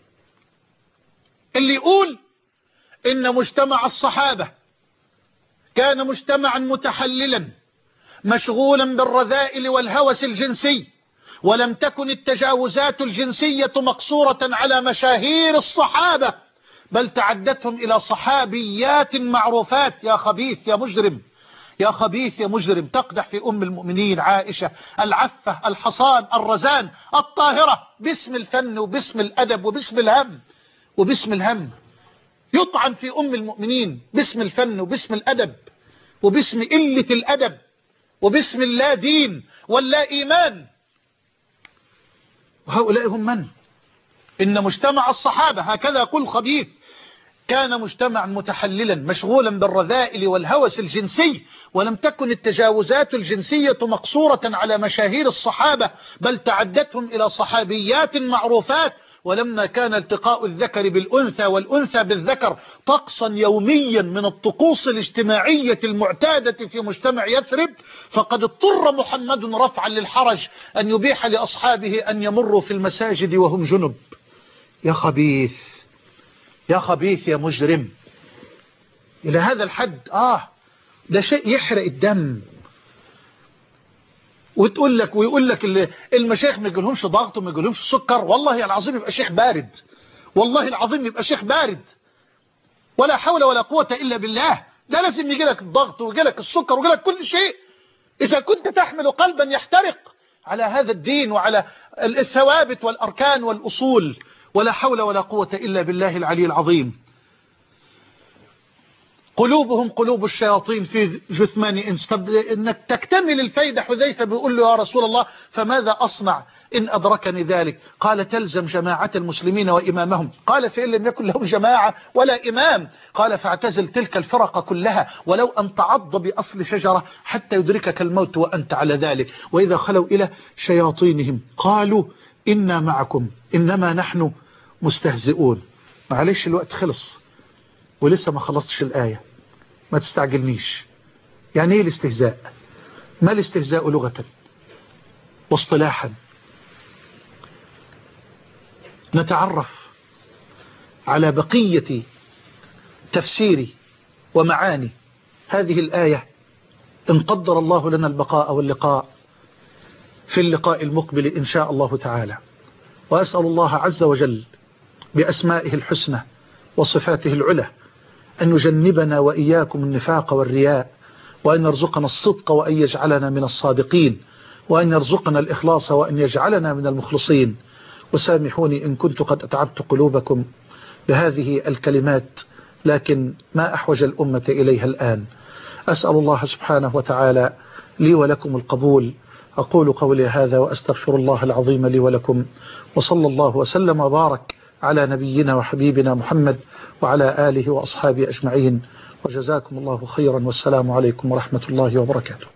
اللي يقول إن مجتمع الصحابة كان مجتمعا متحللا مشغولا بالرذائل والهوس الجنسي، ولم تكن التجاوزات الجنسية مقصورة على مشاهير الصحابة، بل تعدتهم إلى صحابيات معروفات. يا خبيث يا مجرم، يا خبيث يا مجرم، تقدح في أم المؤمنين عائشة العفة الحصان الرزان الطاهرة باسم الفن وباسم الأدب وباسم الهم وباسم الهم. يطعن في أم المؤمنين باسم الفن وباسم الأدب وباسم قلة الأدب وباسم اللا دين واللا إيمان. وهؤلاء هم من؟ إن مجتمع الصحابة، هكذا يقول خبيث، كان مجتمعا متحللا مشغولا بالرذائل والهوس الجنسي، ولم تكن التجاوزات الجنسية مقصورة على مشاهير الصحابة، بل تعدتهم إلى صحابيات معروفات. ولما كان التقاء الذكر بالأنثى والأنثى بالذكر طقسا يوميا من الطقوس الاجتماعية المعتادة في مجتمع يثرب، فقد اضطر محمد رفعا للحرج أن يبيح لأصحابه أن يمروا في المساجد وهم جنب. يا خبيث يا خبيث يا مجرم، إلى هذا الحد. آه ده شيء يحرق الدم. وتقول لك ويقول لك المشايخ ما يجيلهمش ضغط وما يجيلهمش سكر. والله العظيم يبقى شيخ بارد، والله العظيم يبقى شيخ بارد، ولا حول ولا قوة إلا بالله. ده لازم يجي لك الضغط ويجي لك السكر ويجي لك كل شيء إذا كنت تحمل قلبا يحترق على هذا الدين وعلى الثوابت والأركان والأصول. ولا حول ولا قوة إلا بالله العلي العظيم. قلوبهم قلوب الشياطين في جثمان إنس. طب إنك تكتمل الفايدة، حذيفة بيقول له يا رسول الله فماذا أصنع إن أدركني ذلك؟ قال تلزم جماعة المسلمين وإمامهم. قال فإن لم يكن لهم جماعة ولا إمام قال فاعتزل تلك الفرق كلها ولو أن تعض بأصل شجرة حتى يدركك الموت وأنت على ذلك. وإذا خلوا إلى شياطينهم قالوا إنا معكم إنما نحن مستهزئون. معلش الوقت خلص ولسه ما خلصتش الآية، ما تستعجلنيش. يعني ايه الاستهزاء؟ ما الاستهزاء لغة واصطلاحا؟ نتعرف على بقية تفسير ومعاني هذه الآية إن قدر الله لنا البقاء واللقاء في اللقاء المقبل إن شاء الله تعالى. وأسأل الله عز وجل بأسمائه الحسنى وصفاته العلى أن يجنبنا وإياكم النفاق والرياء، وأن يرزقنا الصدق وأن يجعلنا من الصادقين، وأن يرزقنا الإخلاص وأن يجعلنا من المخلصين. وسامحوني إن كنت قد أتعبت قلوبكم بهذه الكلمات، لكن ما أحوج الأمة إليها الآن. أسأل الله سبحانه وتعالى لي ولكم القبول. أقول قولي هذا وأستغفر الله العظيم لي ولكم، وصلى الله وسلم وبارك على نبينا وحبيبنا محمد وعلى آله وأصحابه أجمعين، وجزاكم الله خيرا، والسلام عليكم ورحمة الله وبركاته.